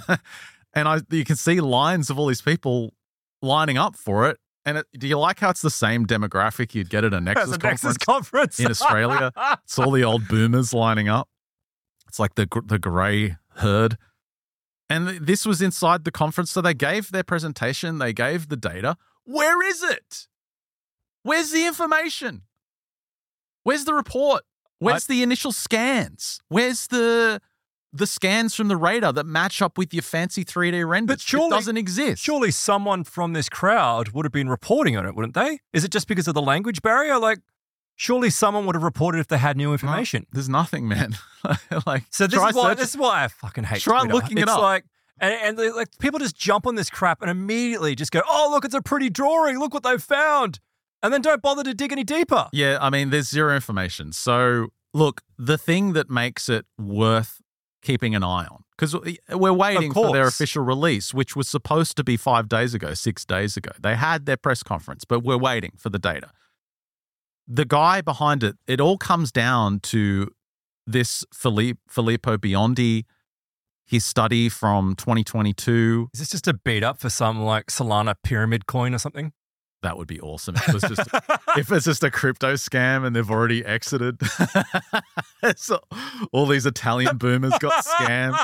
and I you can see lines of all these people lining up for it. And it, do you like how it's the same demographic you'd get at a Nexus the conference Nexus conference in Australia? It's all the old boomers lining up. It's like the the grey herd. And th- this was inside the conference, so they gave their presentation, they gave the data. Where is it? Where's the information? Where's the report? Where's the initial scans? Where's the the scans from the radar that match up with your fancy three D renders? But surely- it doesn't exist. Surely someone from this crowd would have been reporting on it, wouldn't they? Is it just because of the language barrier? Like, surely someone would have reported if they had new information. There's nothing, man. Like, So this try is why searching. this is why I fucking hate Try Twitter. looking it it's up. like and, and they- like people just jump on this crap and immediately just go, "Oh, look, it's a pretty drawing. Look what they've found," and then don't bother to dig any deeper. Yeah, I mean, there's zero information. So, look, the thing that makes it worth keeping an eye on, because we're waiting for their course. official release, which was supposed to be five days ago, six days ago. They had their press conference, but we're waiting for the data. The guy behind it, it all comes down to this Filippo, Filippo Biondi, his study from twenty twenty-two. Is this just a beat up for some like Solana pyramid coin or something? That would be awesome. If it was just if it's just a crypto scam and they've already exited. So all these Italian boomers got scammed.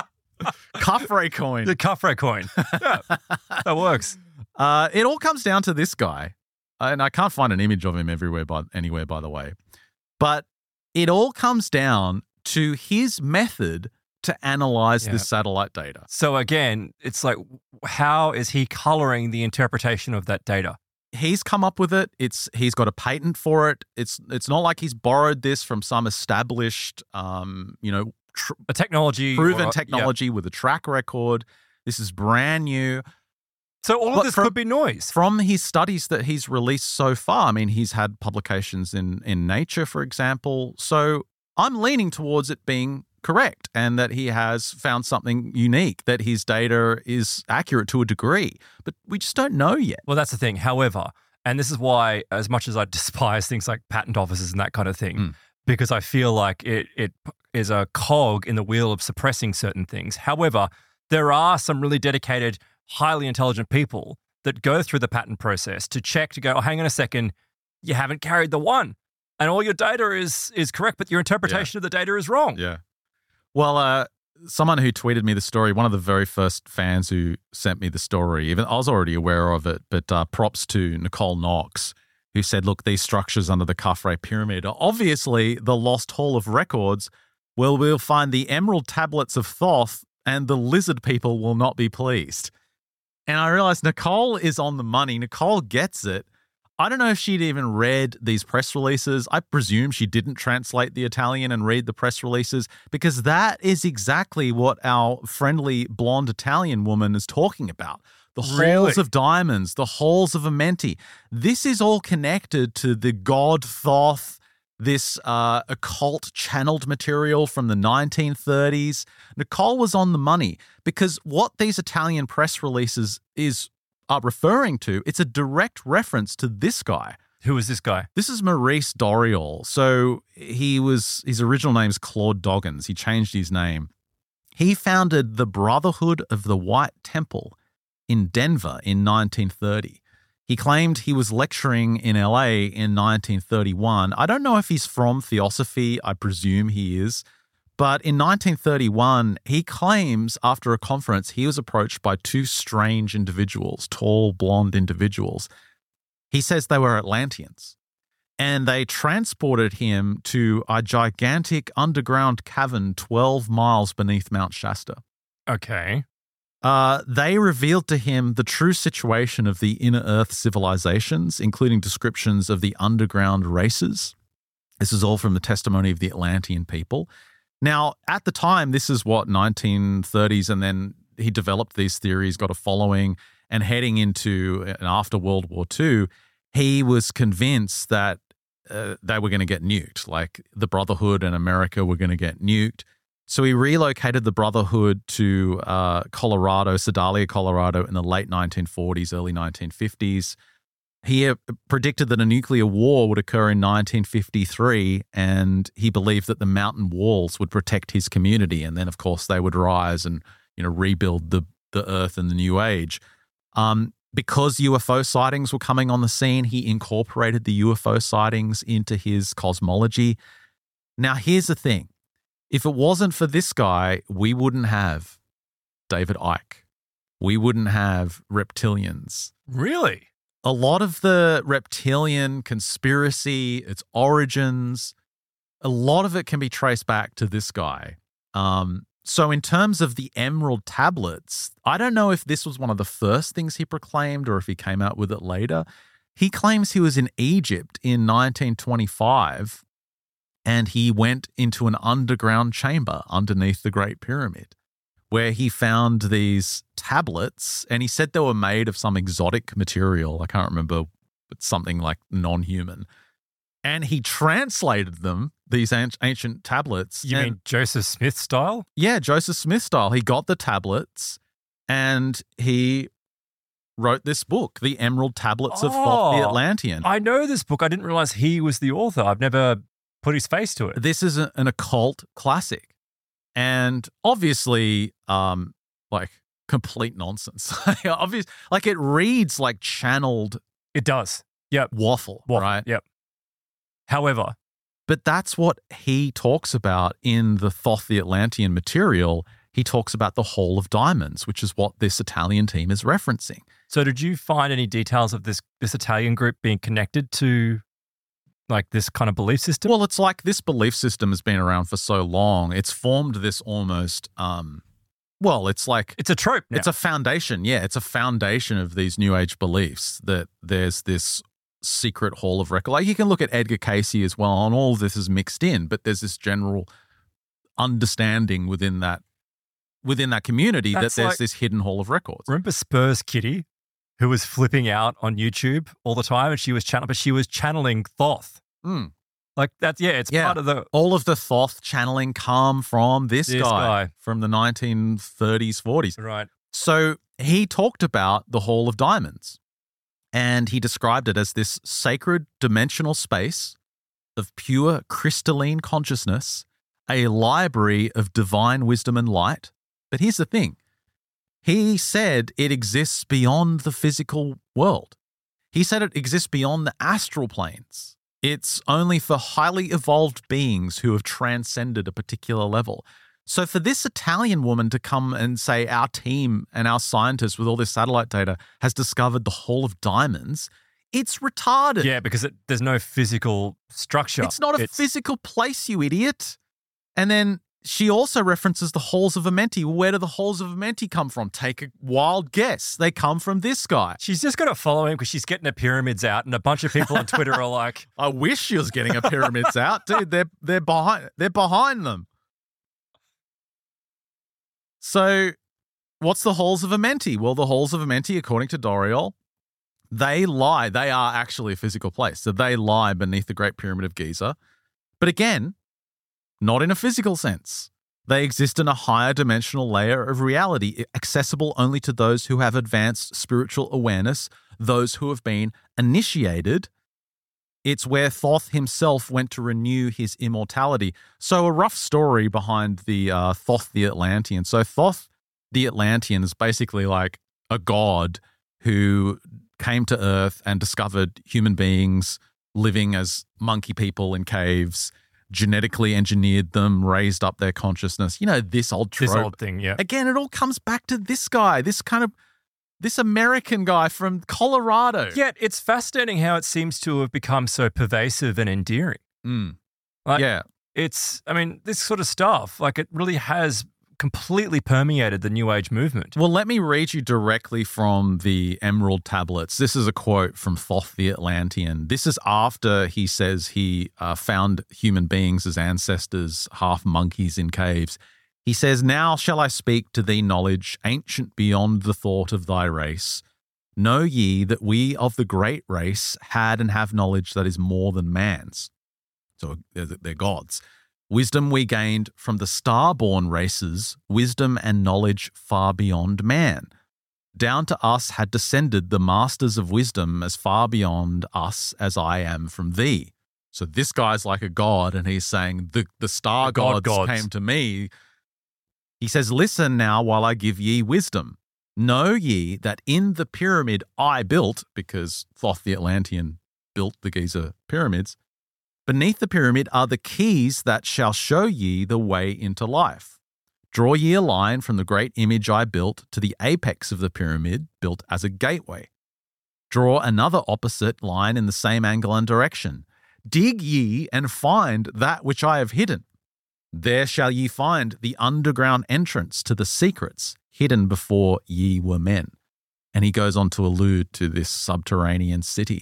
Caffre coin. The Caffre coin. Yeah, that works. Uh, it all comes down to this guy, and I can't find an image of him everywhere, by anywhere, by the way. But it all comes down to his method to analyze Yeah. this satellite data. So again, it's like, how is he coloring the interpretation of that data? He's come up with it. It's he's got a patent for it. It's it's not like he's borrowed this from some established, um, you know, tr- A technology, proven or- yeah. technology with a track record. This is brand new. So all But of this from- could be noise. From his studies that he's released so far, I mean, he's had publications in in Nature, for example. So I'm leaning towards it being correct, and that he has found something unique, that his data is accurate to a degree, but we just don't know yet. Well, that's the thing. However, and this is why, as much as I despise things like patent offices and that kind of thing, Mm. because I feel like it it is a cog in the wheel of suppressing certain things. However, there are some really dedicated, highly intelligent people that go through the patent process to check, to go, oh, hang on a second, you haven't carried the one. And all your data is is correct, but your interpretation of the data is wrong. Yeah. Well, uh, someone who tweeted me the story, one of the very first fans who sent me the story, even I was already aware of it, but uh, props to Nicole Knox, who said, look, these structures under the Khafre pyramid are obviously the lost hall of records. Well, we'll find the emerald tablets of Thoth, and the lizard people will not be pleased. And I realized Nicole is on the money. Nicole gets it. I don't know if she'd even read these press releases. I presume she didn't translate the Italian and read the press releases, because that is exactly what our friendly blonde Italian woman is talking about. The Really? halls of diamonds, the halls of Amenti. This is all connected to the god Thoth, this uh, occult channeled material from the nineteen thirties. Nicole was on the money, because what these Italian press releases is are referring to, it's a direct reference to this guy. Who is this guy? This is Maurice Doriol. So he was, his original name is Claude Doggins. He changed his name. He founded the Brotherhood of the White Temple in Denver in nineteen thirty. He claimed he was lecturing in L A in nineteen thirty-one. I don't know if he's from Theosophy. I presume he is. But in nineteen thirty-one, he claims after a conference, he was approached by two strange individuals, tall, blonde individuals. He says they were Atlanteans, and they transported him to a gigantic underground cavern twelve miles beneath Mount Shasta. Okay. Uh, they revealed to him the true situation of the inner Earth civilizations, including descriptions of the underground races. This is all from the testimony of the Atlantean people. Now, at the time, this is what, nineteen thirties, and then he developed these theories, got a following, and heading into and after World War Two, he was convinced that uh, they were going to get nuked, like the Brotherhood and America were going to get nuked. So he relocated the Brotherhood to uh, Colorado, Sedalia, Colorado, in the late nineteen forties, early nineteen fifties. He uh, predicted that a nuclear war would occur in nineteen fifty-three, and he believed that the mountain walls would protect his community, and then, of course, they would rise and, you know, rebuild the the Earth in the new age. Um, because U F O sightings were coming on the scene, he incorporated the U F O sightings into his cosmology. Now, here's the thing. If it wasn't for this guy, we wouldn't have David Icke. We wouldn't have reptilians. Really? A lot of the reptilian conspiracy, its origins, a lot of it can be traced back to this guy. Um, so in terms of the Emerald Tablets, I don't know if this was one of the first things he proclaimed or if he came out with it later. He claims he was in Egypt in nineteen twenty-five and he went into an underground chamber underneath the Great Pyramid where he found these tablets, and he said they were made of some exotic material. I can't remember, but something like non-human. And he translated them, these ancient tablets. You and, mean Joseph Smith style? Yeah, Joseph Smith style. He got the tablets and he wrote this book, The Emerald Tablets of Thoth the Oh, Atlantean. I know this book. I didn't realize he was the author. I've never put his face to it. This is a, an occult classic. And obviously, um, like, complete nonsense. Obvious, like, it reads like channeled It does. Yep. waffle, Waffle. right? Yep. However, But that's what he talks about in the Thoth the Atlantean material. He talks about the Hall of Diamonds, which is what this Italian team is referencing. so did you find any details of this this Italian group being connected to like this kind of belief system? Well, it's like this belief system has been around for so long. It's formed this almost, um, well, it's like It's a trope now. it's a foundation. Yeah, it's a foundation of these New Age beliefs that there's this secret hall of record. Like you can look at Edgar Cayce as well, and all of this is mixed in, but there's this general understanding within that within that community That's that there's like- this hidden hall of records. Remember Spurs Kitty, who was flipping out on YouTube all the time, and she was channel, but she was channeling Thoth. Mm. Like that, yeah. It's Yeah. part of the. All of the Thoth channeling come from this, This guy, guy. from the nineteen thirties, forties. Right. So he talked about the Hall of Diamonds, and he described it as this sacred dimensional space of pure crystalline consciousness, a library of divine wisdom and light. But here's the thing. He said it exists beyond the physical world. He said it exists beyond the astral planes. It's only for highly evolved beings who have transcended a particular level. So for this Italian woman to come and say our team and our scientists with all this satellite data has discovered the Hall of Diamonds, it's retarded. Yeah, because it, there's no physical structure. It's not a physical place, you idiot. And then she also references the Halls of Amenti. Where do the Halls of Amenti come from? Take a wild guess. They come from this guy. She's just got to follow him because she's getting her pyramids out, and a bunch of people on Twitter are like, I wish she was getting her pyramids out, dude. They're they're behind. They're behind them. So, what's the Halls of Amenti? Well, the Halls of Amenti, according to Doriol, they lie. They are actually a physical place. So they lie beneath the Great Pyramid of Giza. But again, not in a physical sense. They exist in a higher dimensional layer of reality, accessible only to those who have advanced spiritual awareness, those who have been initiated It's where Thoth himself went to renew his immortality. So a rough story behind the uh, Thoth the Atlantean. So Thoth the Atlantean is basically like a god who came to Earth and discovered human beings living as monkey people in caves, genetically engineered them, raised up their consciousness. You know, this old trope. This old thing, yeah. Again, it all comes back to this guy, this kind of, this American guy from Colorado. Yet it's fascinating how it seems to have become so pervasive and endearing. Mm. Like, yeah. It's, I mean, this sort of stuff, like it really has completely permeated the New Age movement. Well, let me read you directly from the Emerald Tablets. This is a quote from Thoth the Atlantean. This is after he says he uh, found human beings as ancestors, half monkeys in caves. He says, "Now shall I speak to thee knowledge, ancient beyond the thought of thy race. Know ye that we of the great race had and have knowledge that is more than man's." So they're, they're gods. "Wisdom we gained from the star-born races, wisdom and knowledge far beyond man. Down to us had descended the masters of wisdom as far beyond us as I am from thee." So this guy's like a god, and he's saying the, the star The god gods, gods. came to me. He says, "Listen now while I give ye wisdom. Know ye that in the pyramid I built," because Thoth the Atlantean built the Giza pyramids, "beneath the pyramid are the keys that shall show ye the way into life. Draw ye a line from the great image I built to the apex of the pyramid, built as a gateway. Draw another opposite line in the same angle and direction. Dig ye and find that which I have hidden. There shall ye find the underground entrance to the secrets hidden before ye were men." And he goes on to allude to this subterranean city.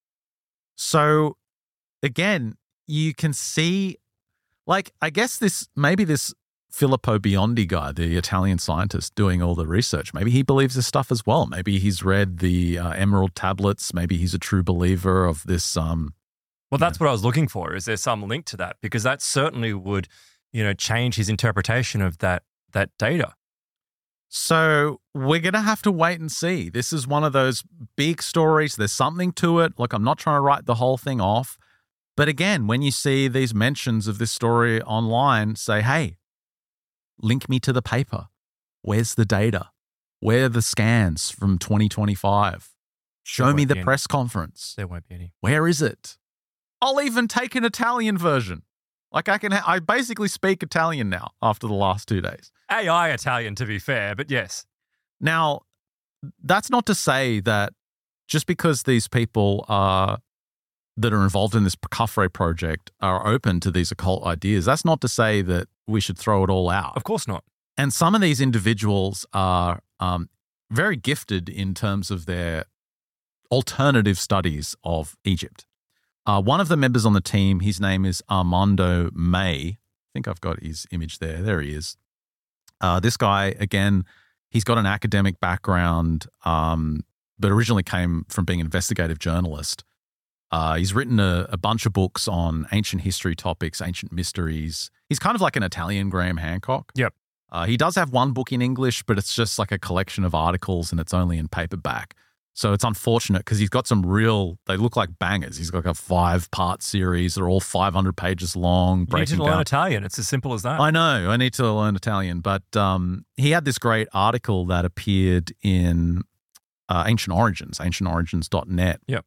So again, you can see, like, I guess this, maybe this Filippo Biondi guy, the Italian scientist doing all the research, maybe he believes this stuff as well. Maybe he's read the uh, Emerald Tablets. Maybe he's a true believer of this. Um, Well, that's what I was looking for. Is there some link to that? Because that certainly would, you know, change his interpretation of that that data. So we're going to have to wait and see. This is one of those big stories. There's something to it. Look, I'm not trying to write the whole thing off. But again, when you see these mentions of this story online, say, hey, link me to the paper. Where's the data? Where are the scans from twenty twenty-five? Show There me won't the be any. press conference. There won't be any. Where is it? I'll even take an Italian version. Like I can, ha- I basically speak Italian now after the last two days. A I Italian, to be fair, but yes. Now, that's not to say that just because these people are that are involved in this Kafre project are open to these occult ideas, that's not to say that we should throw it all out. Of course not. And some of these individuals are um, very gifted in terms of their alternative studies of Egypt. Uh, one of the members on the team, his name is Armando May. I think I've got his image there. There he is. Uh, this guy, again, he's got an academic background, um, but originally came from being an investigative journalist. Uh, he's written a, a bunch of books on ancient history topics, ancient mysteries. He's kind of like an Italian Graham Hancock. Yep. Uh, he does have one book in English, but it's just like a collection of articles and it's only in paperback. So it's unfortunate because he's got some real, they look like bangers. He's got like a five-part series. They're all five hundred pages long. You need breaking to learn down. Italian. It's as simple as that. I know. I need to learn Italian. But um, he had this great article that appeared in uh, Ancient Origins, ancient origins dot net. Yep.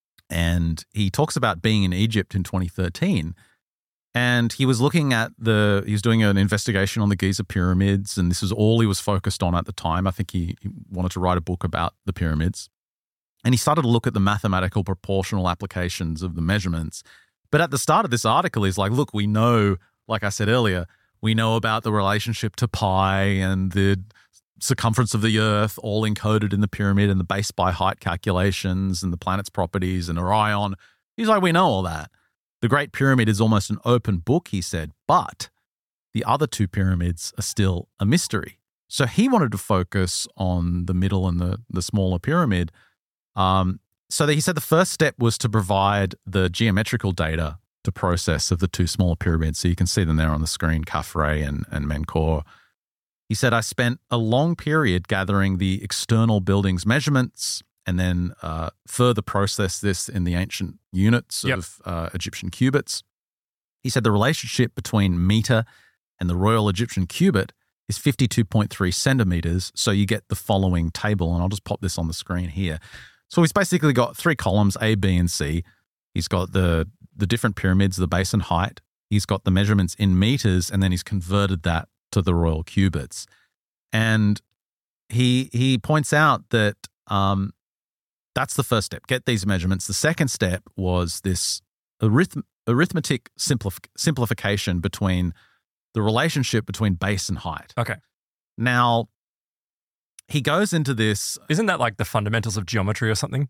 And he talks about being in Egypt in twenty thirteen. And he was looking at the, he was doing an investigation on the Giza pyramids. And this was all he was focused on at the time. I think he, he wanted to write a book about the pyramids. And he started to look at the mathematical proportional applications of the measurements. But at the start of this article, he's like, look, we know, like I said earlier, we know about the relationship to pi and the circumference of the earth all encoded in the pyramid and the base by height calculations and the planet's properties and Orion. He's like, we know all that. The Great Pyramid is almost an open book, he said, but the other two pyramids are still a mystery. So he wanted to focus on the middle and the, the smaller pyramid. Um, so he said the first step was to provide the geometrical data to process of the two smaller pyramids. So you can see them there on the screen, Khafre and, and Menkaure. He said, I spent a long period gathering the external buildings measurements and then uh, further processed this in the ancient units Yep. of uh, Egyptian cubits. He said the relationship between meter and the Royal Egyptian cubit is fifty-two point three centimeters. So you get the following table, and I'll just pop this on the screen here. So he's basically got three columns, A, B, and C. He's got the the different pyramids, the base and height. He's got the measurements in meters, and then he's converted that to the royal cubits. And he he points out that um, that's the first step. Get these measurements. The second step was this arith- arithmetic simplif- simplification between the relationship between base and height. Okay. Now, he goes into this. Isn't that like the fundamentals of geometry or something?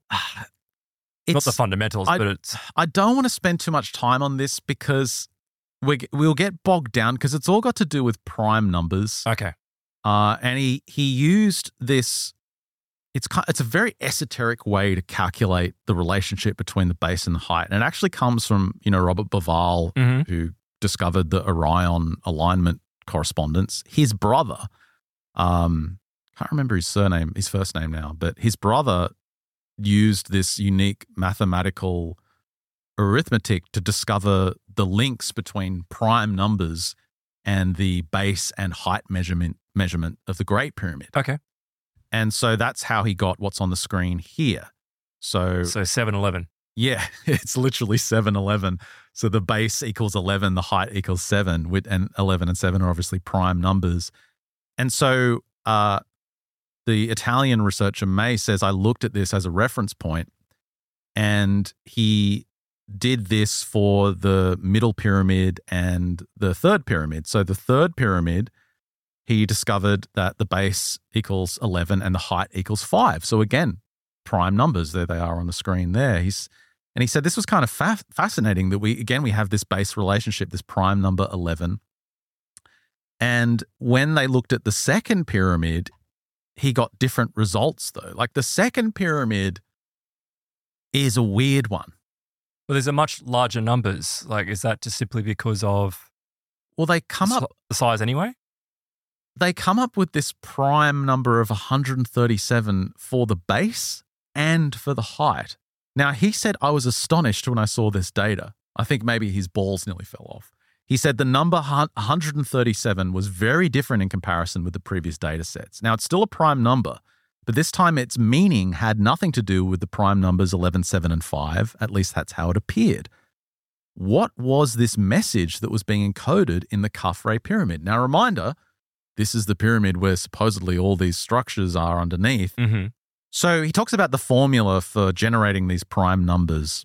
It's, Not the fundamentals, I- but it's I don't want to spend too much time on this because we we'll get bogged down because it's all got to do with prime numbers. okay. Uh, and he he used this. It's ki- it's a very esoteric way to calculate the relationship between the base and the height, and it actually comes from you know Robert Bauval, Mhm. who discovered the Orion alignment correspondence. His brother, um, can't remember his surname, his first name now, but his brother used this unique mathematical arithmetic to discover the links between prime numbers and the base and height measurement measurement of the Great Pyramid. Okay. And so that's how he got what's on the screen here. So, So seven eleven. yeah, it's literally seven eleven. So the base equals eleven, the height equals seven, with, and eleven and seven are obviously prime numbers. And so uh, the Italian researcher May says, I looked at this as a reference point, and he did this for the middle pyramid and the third pyramid. So the third pyramid, he discovered that the base equals eleven and the height equals five. So again, prime numbers. There they are on the screen there. He's and he said this was kind of fa- fascinating that we, again, we have this base relationship, this prime number eleven. And when they looked at the second pyramid, he got different results though. Like the second pyramid is a weird one. Well, there's a much larger numbers. Like, is that just simply because of Well, they come the, up s- the size anyway? they come up with this prime number of one hundred thirty-seven for the base and for the height. Now, he said, I was astonished when I saw this data. I think maybe his balls nearly fell off. He said the number one hundred thirty-seven was very different in comparison with the previous data sets. Now, it's still a prime number, but this time its meaning had nothing to do with the prime numbers eleven, seven, and five. At least that's how it appeared. What was this message that was being encoded in the Khafre pyramid? Now, reminder, this is the pyramid where supposedly all these structures are underneath. Mm-hmm. So he talks about the formula for generating these prime numbers.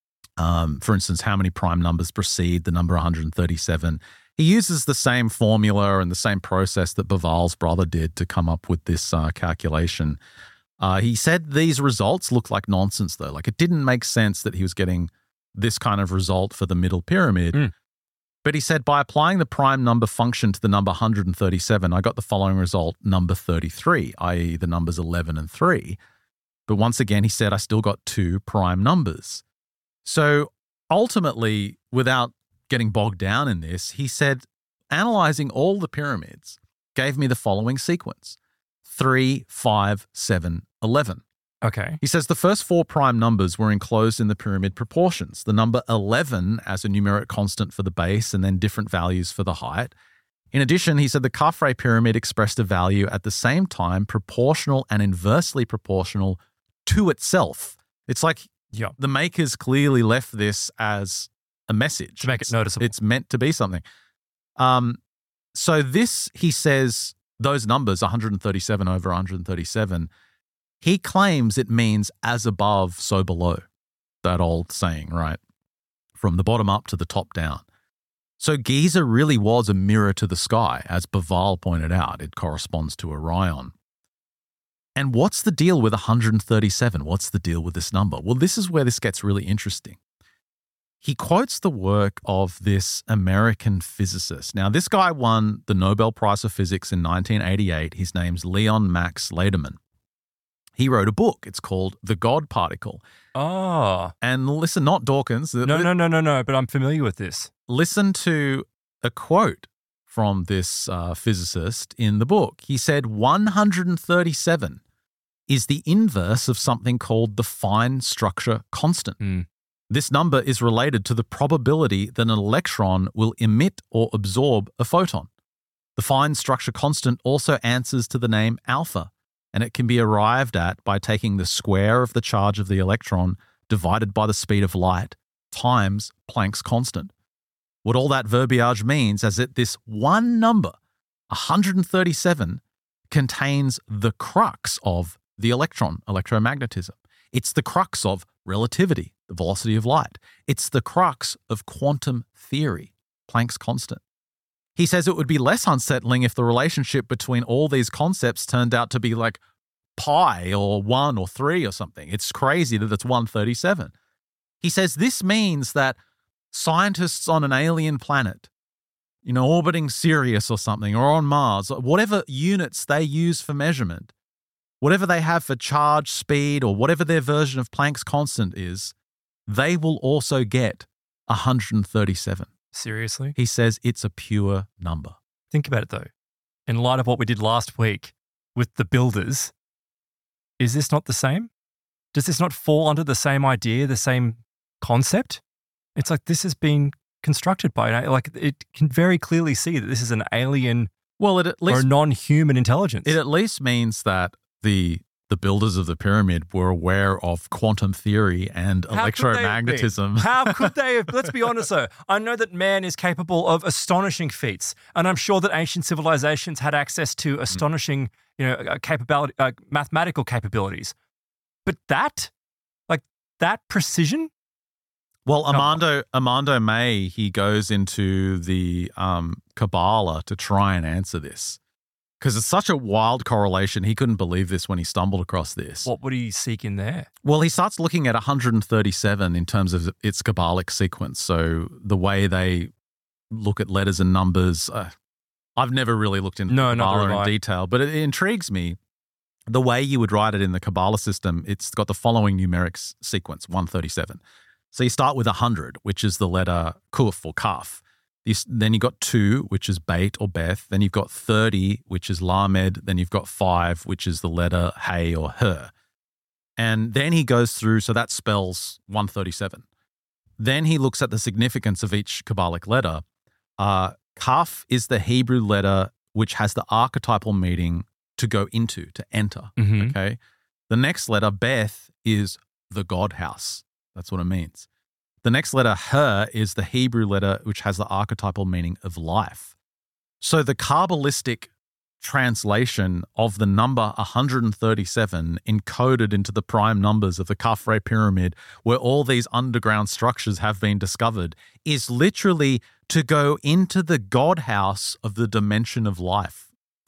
Um, for instance, how many prime numbers precede the number one hundred thirty-seven. He uses the same formula and the same process that Bauval's brother did to come up with this uh, calculation. Uh, he said these results look like nonsense, though. Like it didn't make sense that he was getting this kind of result for the middle pyramid. Mm. But he said, by applying the prime number function to the number one hundred thirty-seven, I got the following result, number thirty-three, that is the numbers eleven and three. But once again, he said, I still got two prime numbers. So ultimately, without getting bogged down in this, he said, analyzing all the pyramids gave me the following sequence, three, five, seven, eleven. Okay. He says the first four prime numbers were enclosed in the pyramid proportions. The number eleven as a numeric constant for the base and then different values for the height. In addition, he said the Khafre pyramid expressed a value at the same time proportional and inversely proportional to itself. It's like Yeah. the makers clearly left this as a message. To make it It's- noticeable. It's meant to be something. Um, so this, he says, those numbers, one hundred thirty-seven over one hundred thirty-seven, he claims it means as above, so below. That old saying, right? From the bottom up to the top down. So Giza really was a mirror to the sky. As Bauval pointed out, it corresponds to Orion. And what's the deal with one hundred thirty-seven? What's the deal with this number? Well, this is where this gets really interesting. He quotes the work of this American physicist. Now, this guy won the Nobel Prize for Physics in nineteen eighty-eight. His name's Leon Max Lederman. He wrote a book. It's called The God Particle. Oh. And listen, not Dawkins. No, no, no, no, no. But I'm familiar with this. Listen to a quote from this uh, physicist in the book. He said one hundred thirty-seven is the inverse of something called the fine structure constant. Mm. This number is related to the probability that an electron will emit or absorb a photon. The fine structure constant also answers to the name alpha, and it can be arrived at by taking the square of the charge of the electron divided by the speed of light times Planck's constant. What all that verbiage means is that this one number, one hundred thirty-seven, contains the crux of the electron, electromagnetism. It's the crux of relativity, the velocity of light. It's the crux of quantum theory, Planck's constant. He says it would be less unsettling if the relationship between all these concepts turned out to be like pi or one or three or something. It's crazy that it's one hundred thirty-seven. He says this means that scientists on an alien planet, you know, orbiting Sirius or something, or on Mars, whatever units they use for measurement, whatever they have for charge, speed, or whatever their version of Planck's constant is, they will also get one hundred thirty-seven. Seriously? He says it's a pure number. Think about it though. In light of what we did last week with the builders, is this not the same? Does this not fall under the same idea, the same concept? It's like this has been constructed by, like it can very clearly see that this is an alien Well, it at least or non-human intelligence. It at least means that the the builders of the pyramid were aware of quantum theory and How could they have electromagnetism. been? How could they have? Let's be honest though. I know that man is capable of astonishing feats, and I'm sure that ancient civilizations had access to astonishing, you know, uh, capability, uh, mathematical capabilities. But that, like that precision. Well, Armando Armando May, he goes into the um, Kabbalah to try and answer this. Because it's such a wild correlation. He couldn't believe this when he stumbled across this. What would he seek in there? Well, he starts looking at one hundred thirty-seven in terms of its Kabbalic sequence. So the way they look at letters and numbers, uh, I've never really looked into No, not Kabbalah really. in detail, but it, it intrigues me. The way you would write it in the Kabbalah system, it's got the following numeric s- sequence, one hundred thirty-seven. So you start with one hundred, which is the letter Kuf or Kaf. You, then you've got two, which is Beit or Beth. Then you've got thirty, which is Lamed. Then you've got five, which is the letter Hey or Her. And then he goes through, so that spells one hundred thirty-seven. Then he looks at the significance of each Kabbalic letter. Uh, Kaf is the Hebrew letter which has the archetypal meaning to go into, to enter. Mhm. Okay. The next letter, Beth, is the God house. That's what it means. The next letter, Her, is the Hebrew letter which has the archetypal meaning of life. So the Kabbalistic translation of the number one hundred thirty-seven encoded into the prime numbers of the Khafre pyramid, where all these underground structures have been discovered, is literally to go into the God house of the dimension of life.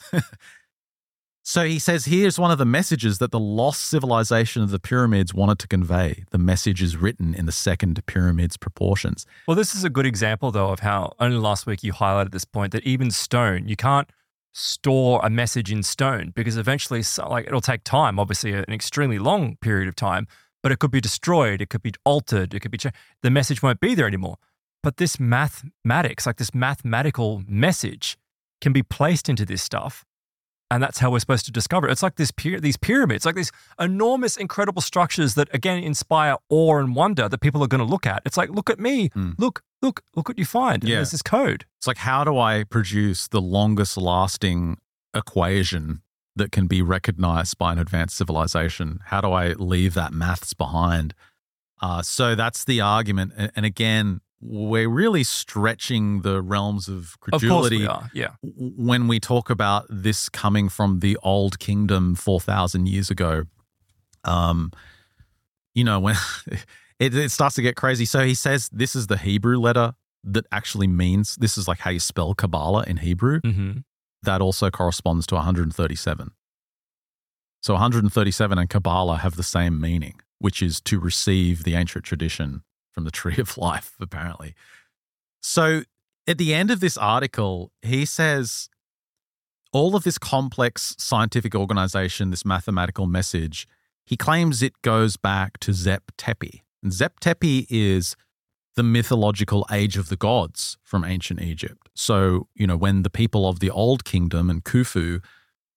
So he says, here's one of the messages that the lost civilization of the pyramids wanted to convey. The message is written in the second pyramid's proportions. Well, this is a good example, though, of how only last week you highlighted this point that even stone, you can't store a message in stone because eventually, so- like, it'll take time, obviously an extremely long period of time, but it could be destroyed, it could be altered, it could be cha- the message won't be there anymore. But this mathematics, like this mathematical message, can be placed into this stuff. And that's how we're supposed to discover it. It's like this py- these pyramids, like these enormous, incredible structures that, again, inspire awe and wonder that people are going to look at. It's like, look at me. Mm. Look, look, look what you find. And Yeah. there's this code. It's like, how do I produce the longest lasting equation that can be recognized by an advanced civilization? How do I leave that maths behind? Uh, so that's the argument. And, and again, we're really stretching the realms of Of course credulity we are, yeah. w- when we talk about this coming from the old kingdom four thousand years ago. Um, you know, when it, it starts to get crazy. So he says this is the Hebrew letter that actually means, this is like how you spell Kabbalah in Hebrew. Mm-hmm. That also corresponds to one hundred thirty-seven. So one hundred thirty-seven and Kabbalah have the same meaning, which is to receive the ancient tradition from the tree of life, apparently. So at the end of this article, he says all of this complex scientific organization, this mathematical message, he claims it goes back to Zep Tepi. And Zep Tepi is the mythological age of the gods from ancient Egypt. So, you know, when the people of the Old Kingdom and Khufu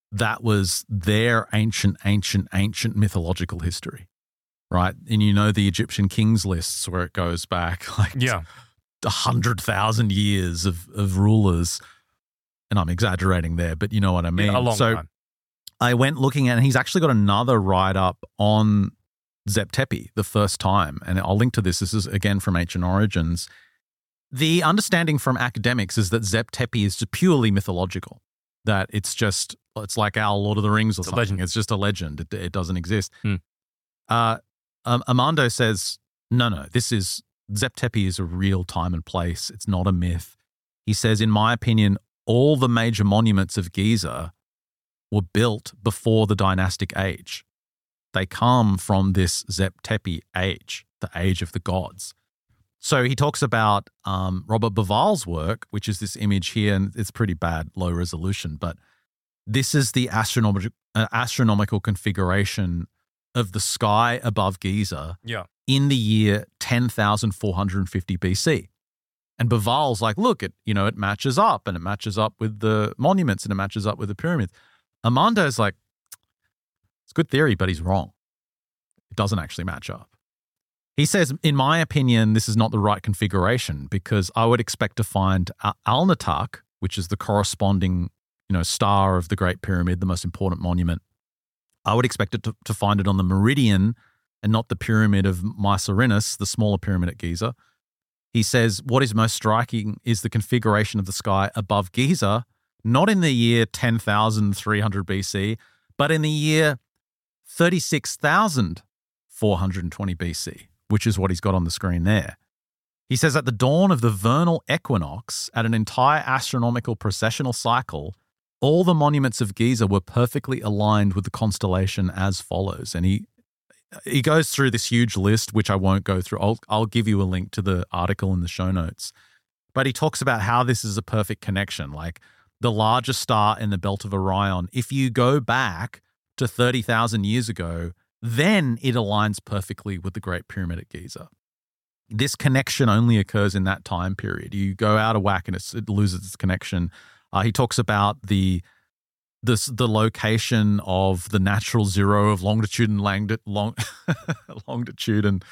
that was their ancient, ancient, ancient mythological history, right? And you know the Egyptian kings lists where it goes back like Yeah. a hundred thousand years of, of rulers. And I'm exaggerating there, but you know what I mean. Yeah, a long so time. I went looking at, and he's actually got another write-up on Zep Tepi the first time. And I'll link to this. This is, again, from Ancient Origins. The understanding from academics is that Zep Tepi is just purely mythological, that it's just, it's like our Lord of the Rings or It's a something. legend. It's just a legend. It, it doesn't exist. Hmm. Uh, um, Armando says, no, no, this is, Zep Tepi is a real time and place. It's not a myth. He says, in my opinion, all the major monuments of Giza were built before the dynastic age. They come from this Zep Tepi age, the age of the gods. So he talks about um, Robert Bauval's work, which is this image here, and it's pretty bad, low resolution, but this is the astronomical, uh, astronomical configuration of the sky above Giza Yeah. in the year ten thousand four hundred fifty B C. And Bauval's like, look, it, you know, it matches up, and it matches up with the monuments, and it matches up with the pyramids. Armando's like, it's a good theory, but he's wrong. It doesn't actually match up. He says, in my opinion, this is not the right configuration because I would expect to find Alnitak, which is the corresponding, you know, star of the Great Pyramid, the most important monument. I would expect it to, to find it on the meridian and not the pyramid of Mycerinus, the smaller pyramid at Giza. He says, what is most striking is the configuration of the sky above Giza, not in the year ten thousand three hundred B C, but in the year thirty-six thousand four hundred twenty B C, which is what he's got on the screen there. He says, at the dawn of the vernal equinox, at an entire astronomical processional cycle, all the monuments of Giza were perfectly aligned with the constellation as follows. And he he goes through this huge list, which I won't go through. I'll, I'll give you a link to the article in the show notes. But he talks about how this is a perfect connection, like the largest star in the belt of Orion. If you go back to thirty thousand years ago, then it aligns perfectly with the Great Pyramid at Giza. This connection only occurs in that time period. You go out of whack and it's, it loses its connection. Uh, he talks about the this the location of the natural zero of longitude and lang, long, longitude and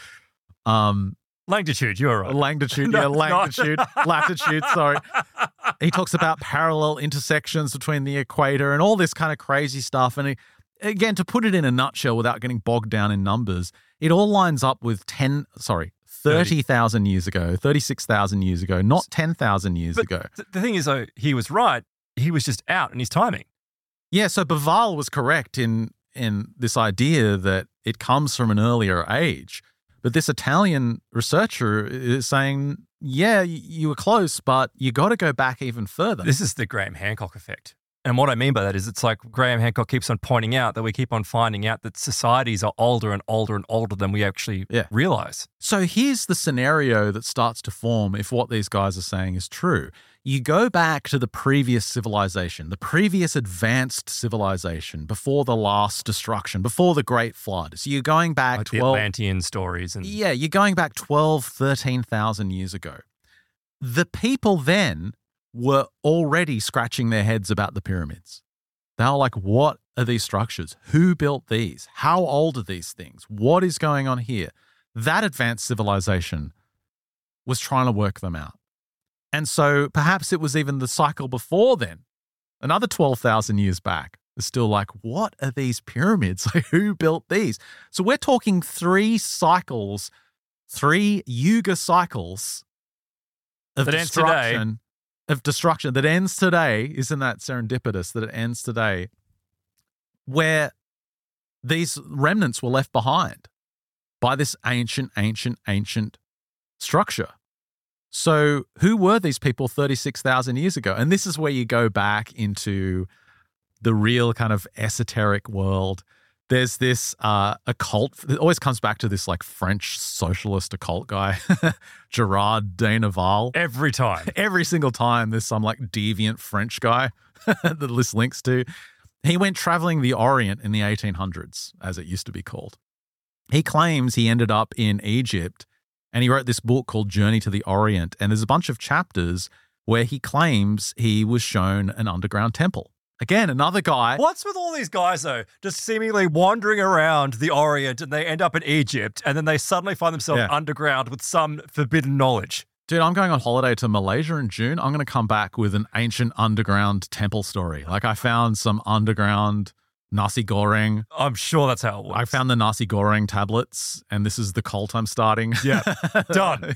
um Longitude, you're right. longitude, No, yeah, it's not. longitude, latitude. Sorry. He talks about parallel intersections between the equator and all this kind of crazy stuff. And he, again, to put it in a nutshell without getting bogged down in numbers, it all lines up with ten, sorry, thirty thousand years ago, thirty-six thousand years ago, not ten thousand years But ago. th- the thing is, though, he was right. He was just out in his timing. Yeah, so Bauval was correct in in this idea that it comes from an earlier age. But this Italian researcher is saying, yeah, y- you were close, but you got to go back even further. This is the Graham Hancock effect. And what I mean by that is it's like Graham Hancock keeps on pointing out that we keep on finding out that societies are older and older and older than we actually Yeah. realize. So here's the scenario that starts to form if what these guys are saying is true. You go back to the previous civilization, the previous advanced civilization before the last destruction, before the Great Flood. So you're going back Like the twelve Atlantean stories. And Yeah, you're going back twelve, thirteen thousand years ago. The people then were already scratching their heads about the pyramids. They were like, what are these structures? Who built these? How old are these things? What is going on here? That advanced civilization was trying to work them out. And so perhaps it was even the cycle before then, another twelve thousand years back. It's still like, what are these pyramids? Like, who built these? So we're talking three cycles, three Yuga cycles of That ends today. destruction. Of destruction that ends today. Isn't that serendipitous that it ends today? Where these remnants were left behind by this ancient, ancient, ancient structure. So who were these people thirty-six thousand years ago? And this is where you go back into the real kind of esoteric world. There's this uh, occult, it always comes back to this like French socialist occult guy, Gerard de Nerval. every time. Every single time there's some like deviant French guy that the list links to. He went traveling the Orient in the eighteen hundreds, as it used to be called. He claims he ended up in Egypt and he wrote this book called Journey to the Orient. And there's a bunch of chapters where he claims he was shown an underground temple, Again, another guy. What's with all these guys, though, just seemingly wandering around the Orient and they end up in Egypt and then they suddenly find themselves Yeah. underground with some forbidden knowledge? Dude, I'm going on holiday to Malaysia in June. I'm going to come back with an ancient underground temple story. Like I found some underground nasi goreng. I'm sure that's how it works. I found the nasi goreng tablets, and this is the cult I'm starting. Yeah, done.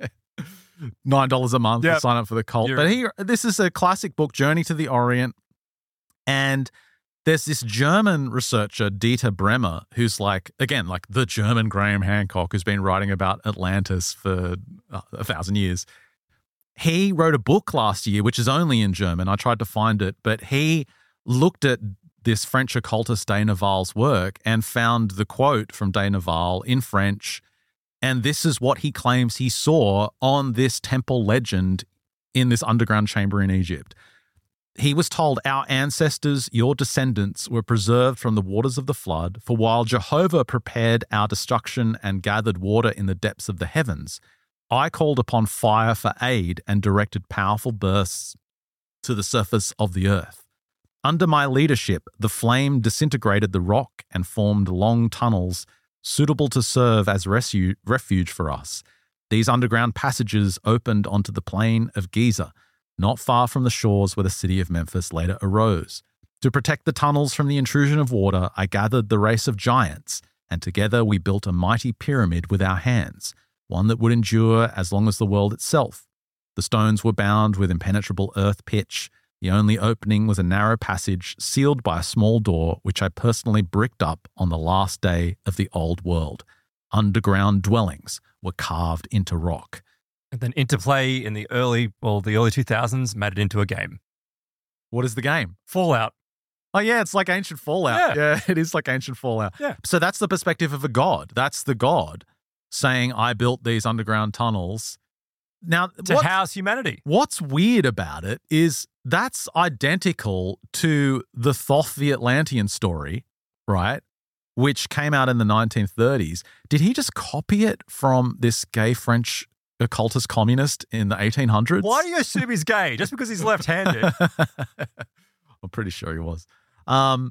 nine dollars a month Yep. to sign up for the cult. You're- But here, this is a classic book, Journey to the Orient. And there's this German researcher, Dieter Bremer, who's like, again, like the German Graham Hancock, who's been writing about Atlantis for uh, a thousand years. He wrote a book last year, which is only in German. I tried to find it, but he looked at this French occultist De Naval's work and found the quote from De Naval in French. And this is what he claims he saw on this temple legend in this underground chamber in Egypt. He was told, our ancestors, your descendants, were preserved from the waters of the flood, for while Jehovah prepared our destruction and gathered water in the depths of the heavens, I called upon fire for aid and directed powerful bursts to the surface of the earth. Under my leadership, the flame disintegrated the rock and formed long tunnels suitable to serve as resu- refuge for us. These underground passages opened onto the plain of Giza, not far from the shores where the city of Memphis later arose. To protect the tunnels from the intrusion of water, I gathered the race of giants, and together we built a mighty pyramid with our hands, one that would endure as long as the world itself. The stones were bound with impenetrable earth pitch. The only opening was a narrow passage sealed by a small door, which I personally bricked up on the last day of the old world. Underground dwellings were carved into rock. And then Interplay in the early, well, the early two thousands made it into a game. What is the game? Fallout. Oh, yeah, it's like ancient Fallout. Yeah. Yeah, it is like ancient Fallout. Yeah. So that's the perspective of a god. That's the god saying, I built these underground tunnels. Now, To what- house humanity. what's weird about it is that's identical to the Thoth the Atlantean story, right? Which came out in the nineteen thirties. Did he just copy it from this gay French occultist communist in the eighteen hundreds? Why do you assume he's gay? Just because he's left-handed? I'm pretty sure he was. Um,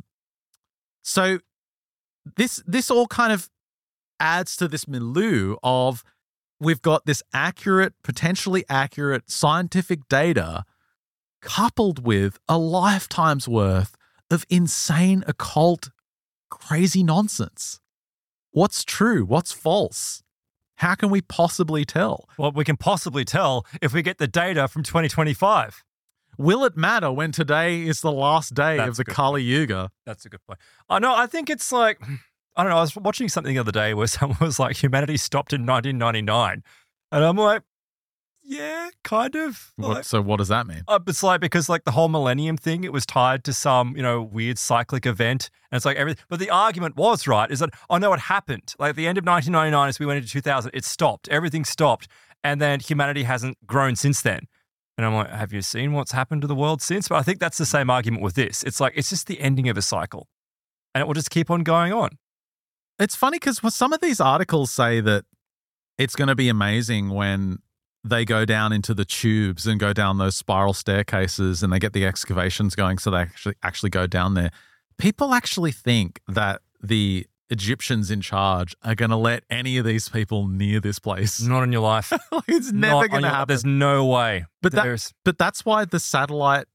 so this this all kind of adds to this milieu of we've got this accurate, potentially accurate scientific data coupled with a lifetime's worth of insane occult crazy nonsense. What's true? What's false? How can we possibly tell? Well, we can possibly tell if we get the data from twenty twenty-five. Will it matter when today is the last day That's of the good. Kali Yuga? That's a good point. I know. I think it's like, I don't know. I was watching something the other day where someone was like, humanity stopped in nineteen ninety-nine. And I'm like, yeah, kind of. What, Like, so what does that mean? uh, it's like, because like the whole millennium thing, it was tied to some, you know, weird cyclic event. And it's like everything. But the argument was, right, is that, oh no, it happened. Like at the end of nineteen ninety-nine, as we went into two thousand, it stopped. Everything stopped. And then humanity hasn't grown since then. And I'm like, have you seen what's happened to the world since? But I think that's the same argument with this. It's like, it's just the ending of a cycle. And it will just keep on going on. It's funny because some of these articles say that it's going to be amazing when they go down into the tubes and go down those spiral staircases and they get the excavations going so they actually actually go down there. People actually think that the Egyptians in charge are going to let any of these people near this place. Not in your life. Like, it's Not never on going to your- happen. There's no way. But that- There's, But that's why the satellite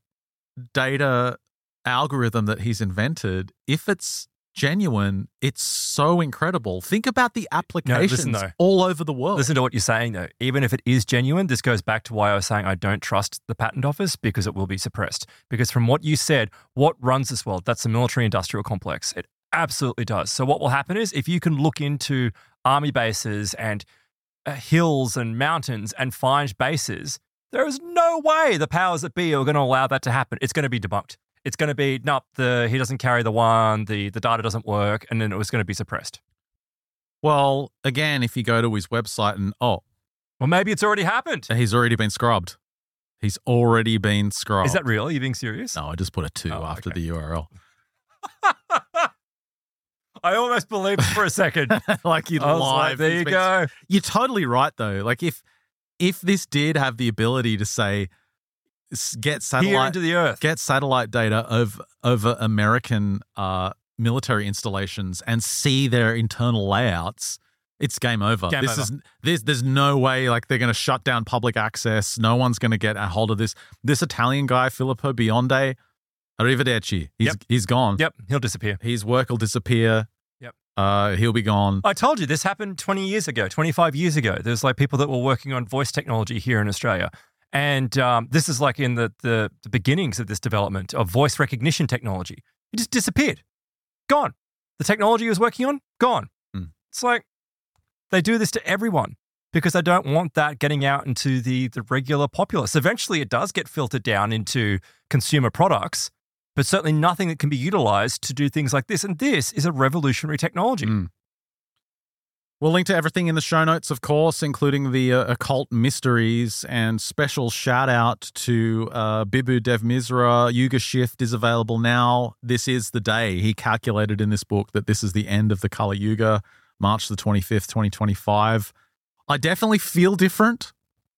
data algorithm that he's invented, if it's genuine, it's so incredible. Think about the applications though. all over the world. listen to what you're saying, though. Even if it is genuine, this goes back to why I was saying I don't trust the patent office because it will be suppressed. Because from what you said, what runs this world? That's the military industrial complex. It absolutely does. So what will happen is if you can look into army bases and uh, hills and mountains and find bases, there is no way the powers that be are going to allow that to happen. It's going to be debunked. It's going to be, nope, the, he doesn't carry the one, the, the data doesn't work, and then it was going to be suppressed. Well, again, if you go to his website and, oh, Well, maybe it's already happened. he's already been scrubbed. He's already been scrubbed. Is that real? Are you being serious? No, I just put a two Oh, after okay. the U R L. I almost believed it for a second. Like you I was live. like, there he's you been- go. You're totally right, though. Like if if this did have the ability to say, s- get Here satellite into the earth. get satellite data of over American uh, military installations and see their internal layouts, it's game over. Game this over. is this. There's no way like they're going to shut down public access. No one's going to get a hold of this. This Italian guy, Filippo Bionde, arrivederci. He's Yep. he's gone. Yep, he'll disappear. His work will disappear. Yep. Uh, he'll be gone. I told you this happened twenty years ago, twenty-five years ago. There's like people that were working on voice technology here in Australia. And um, this is like in the, the, the beginnings of this development of voice recognition technology. It just disappeared. Gone. The technology he was working on, gone. Mm. It's like they do this to everyone because they don't want that getting out into the, the regular populace. Eventually, it does get filtered down into consumer products, but certainly nothing that can be utilized to do things like this. And this is a revolutionary technology. Mm. We'll link to everything in the show notes, of course, including the uh, occult mysteries, and special shout out to uh, Bibu Dev Misra. Yuga Shift is available now. This is the day. He calculated in this book that this is the end of the Kali Yuga, March the twenty-fifth, twenty twenty-five. I definitely feel different.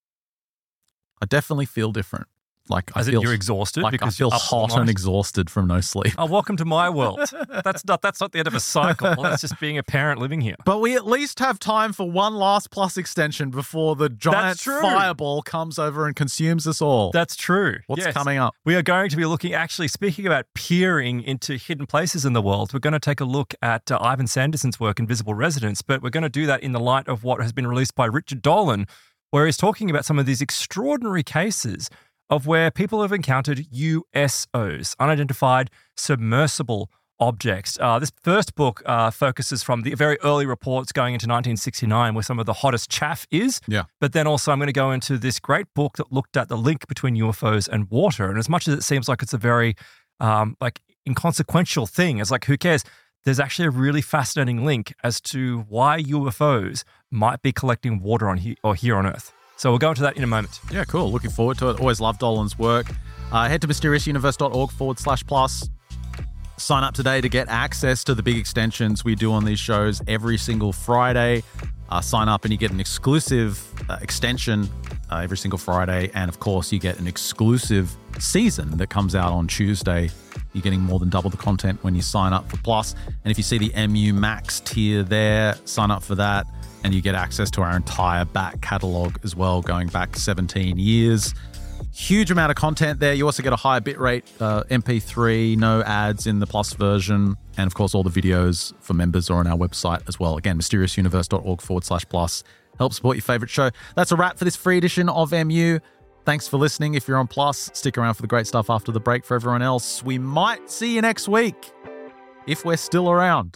I definitely feel different. Like As I in feel you're exhausted like because I feel you're up all hot and night? exhausted from no sleep. Oh, welcome to my world. That's not that's not the end of a cycle. That's just being a parent living here. But we at least have time for one last Plus extension before the giant true. fireball comes over and consumes us all. That's true. What's Yes. coming up? We are going to be looking, actually, speaking about peering into hidden places in the world, we're going to take a look at uh, Ivan Sanderson's work, Invisible Residence, but we're going to do that in the light of what has been released by Richard Dolan, where he's talking about some of these extraordinary cases of where people have encountered U S Os, unidentified submersible objects. Uh, this first book uh, focuses from the very early reports going into nineteen sixty-nine, where some of the hottest chaff is. Yeah. But then also I'm going to go into this great book that looked at the link between U F Os and water. And as much as it seems like it's a very um, like inconsequential thing, it's like, who cares? There's actually a really fascinating link as to why U F Os might be collecting water on he- or here on Earth. So we'll go into that in a moment. Yeah, cool. Looking forward to it. Always love Dolan's work. Uh, head to mysteriousuniverse.org forward slash plus. Sign up today to get access to the big extensions we do on these shows every single Friday. Uh, sign up and you get an exclusive uh, extension uh, every single Friday. And of course, you get an exclusive season that comes out on Tuesday. You're getting more than double the content when you sign up for Plus. And if you see the M U Max tier there, sign up for that. And you get access to our entire back catalogue as well, going back seventeen years. Huge amount of content there. You also get a higher bitrate uh, M P three, no ads in the Plus version. And of course, all the videos for members are on our website as well. Again, mysteriousuniverse.org forward slash plus. Help support your favorite show. That's a wrap for this free edition of M U. Thanks for listening. If you're on Plus, stick around for the great stuff after the break. For everyone else, we might see you next week if we're still around.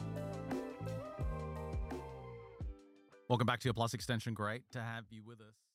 Welcome back to your Plus extension. Great to have you with us.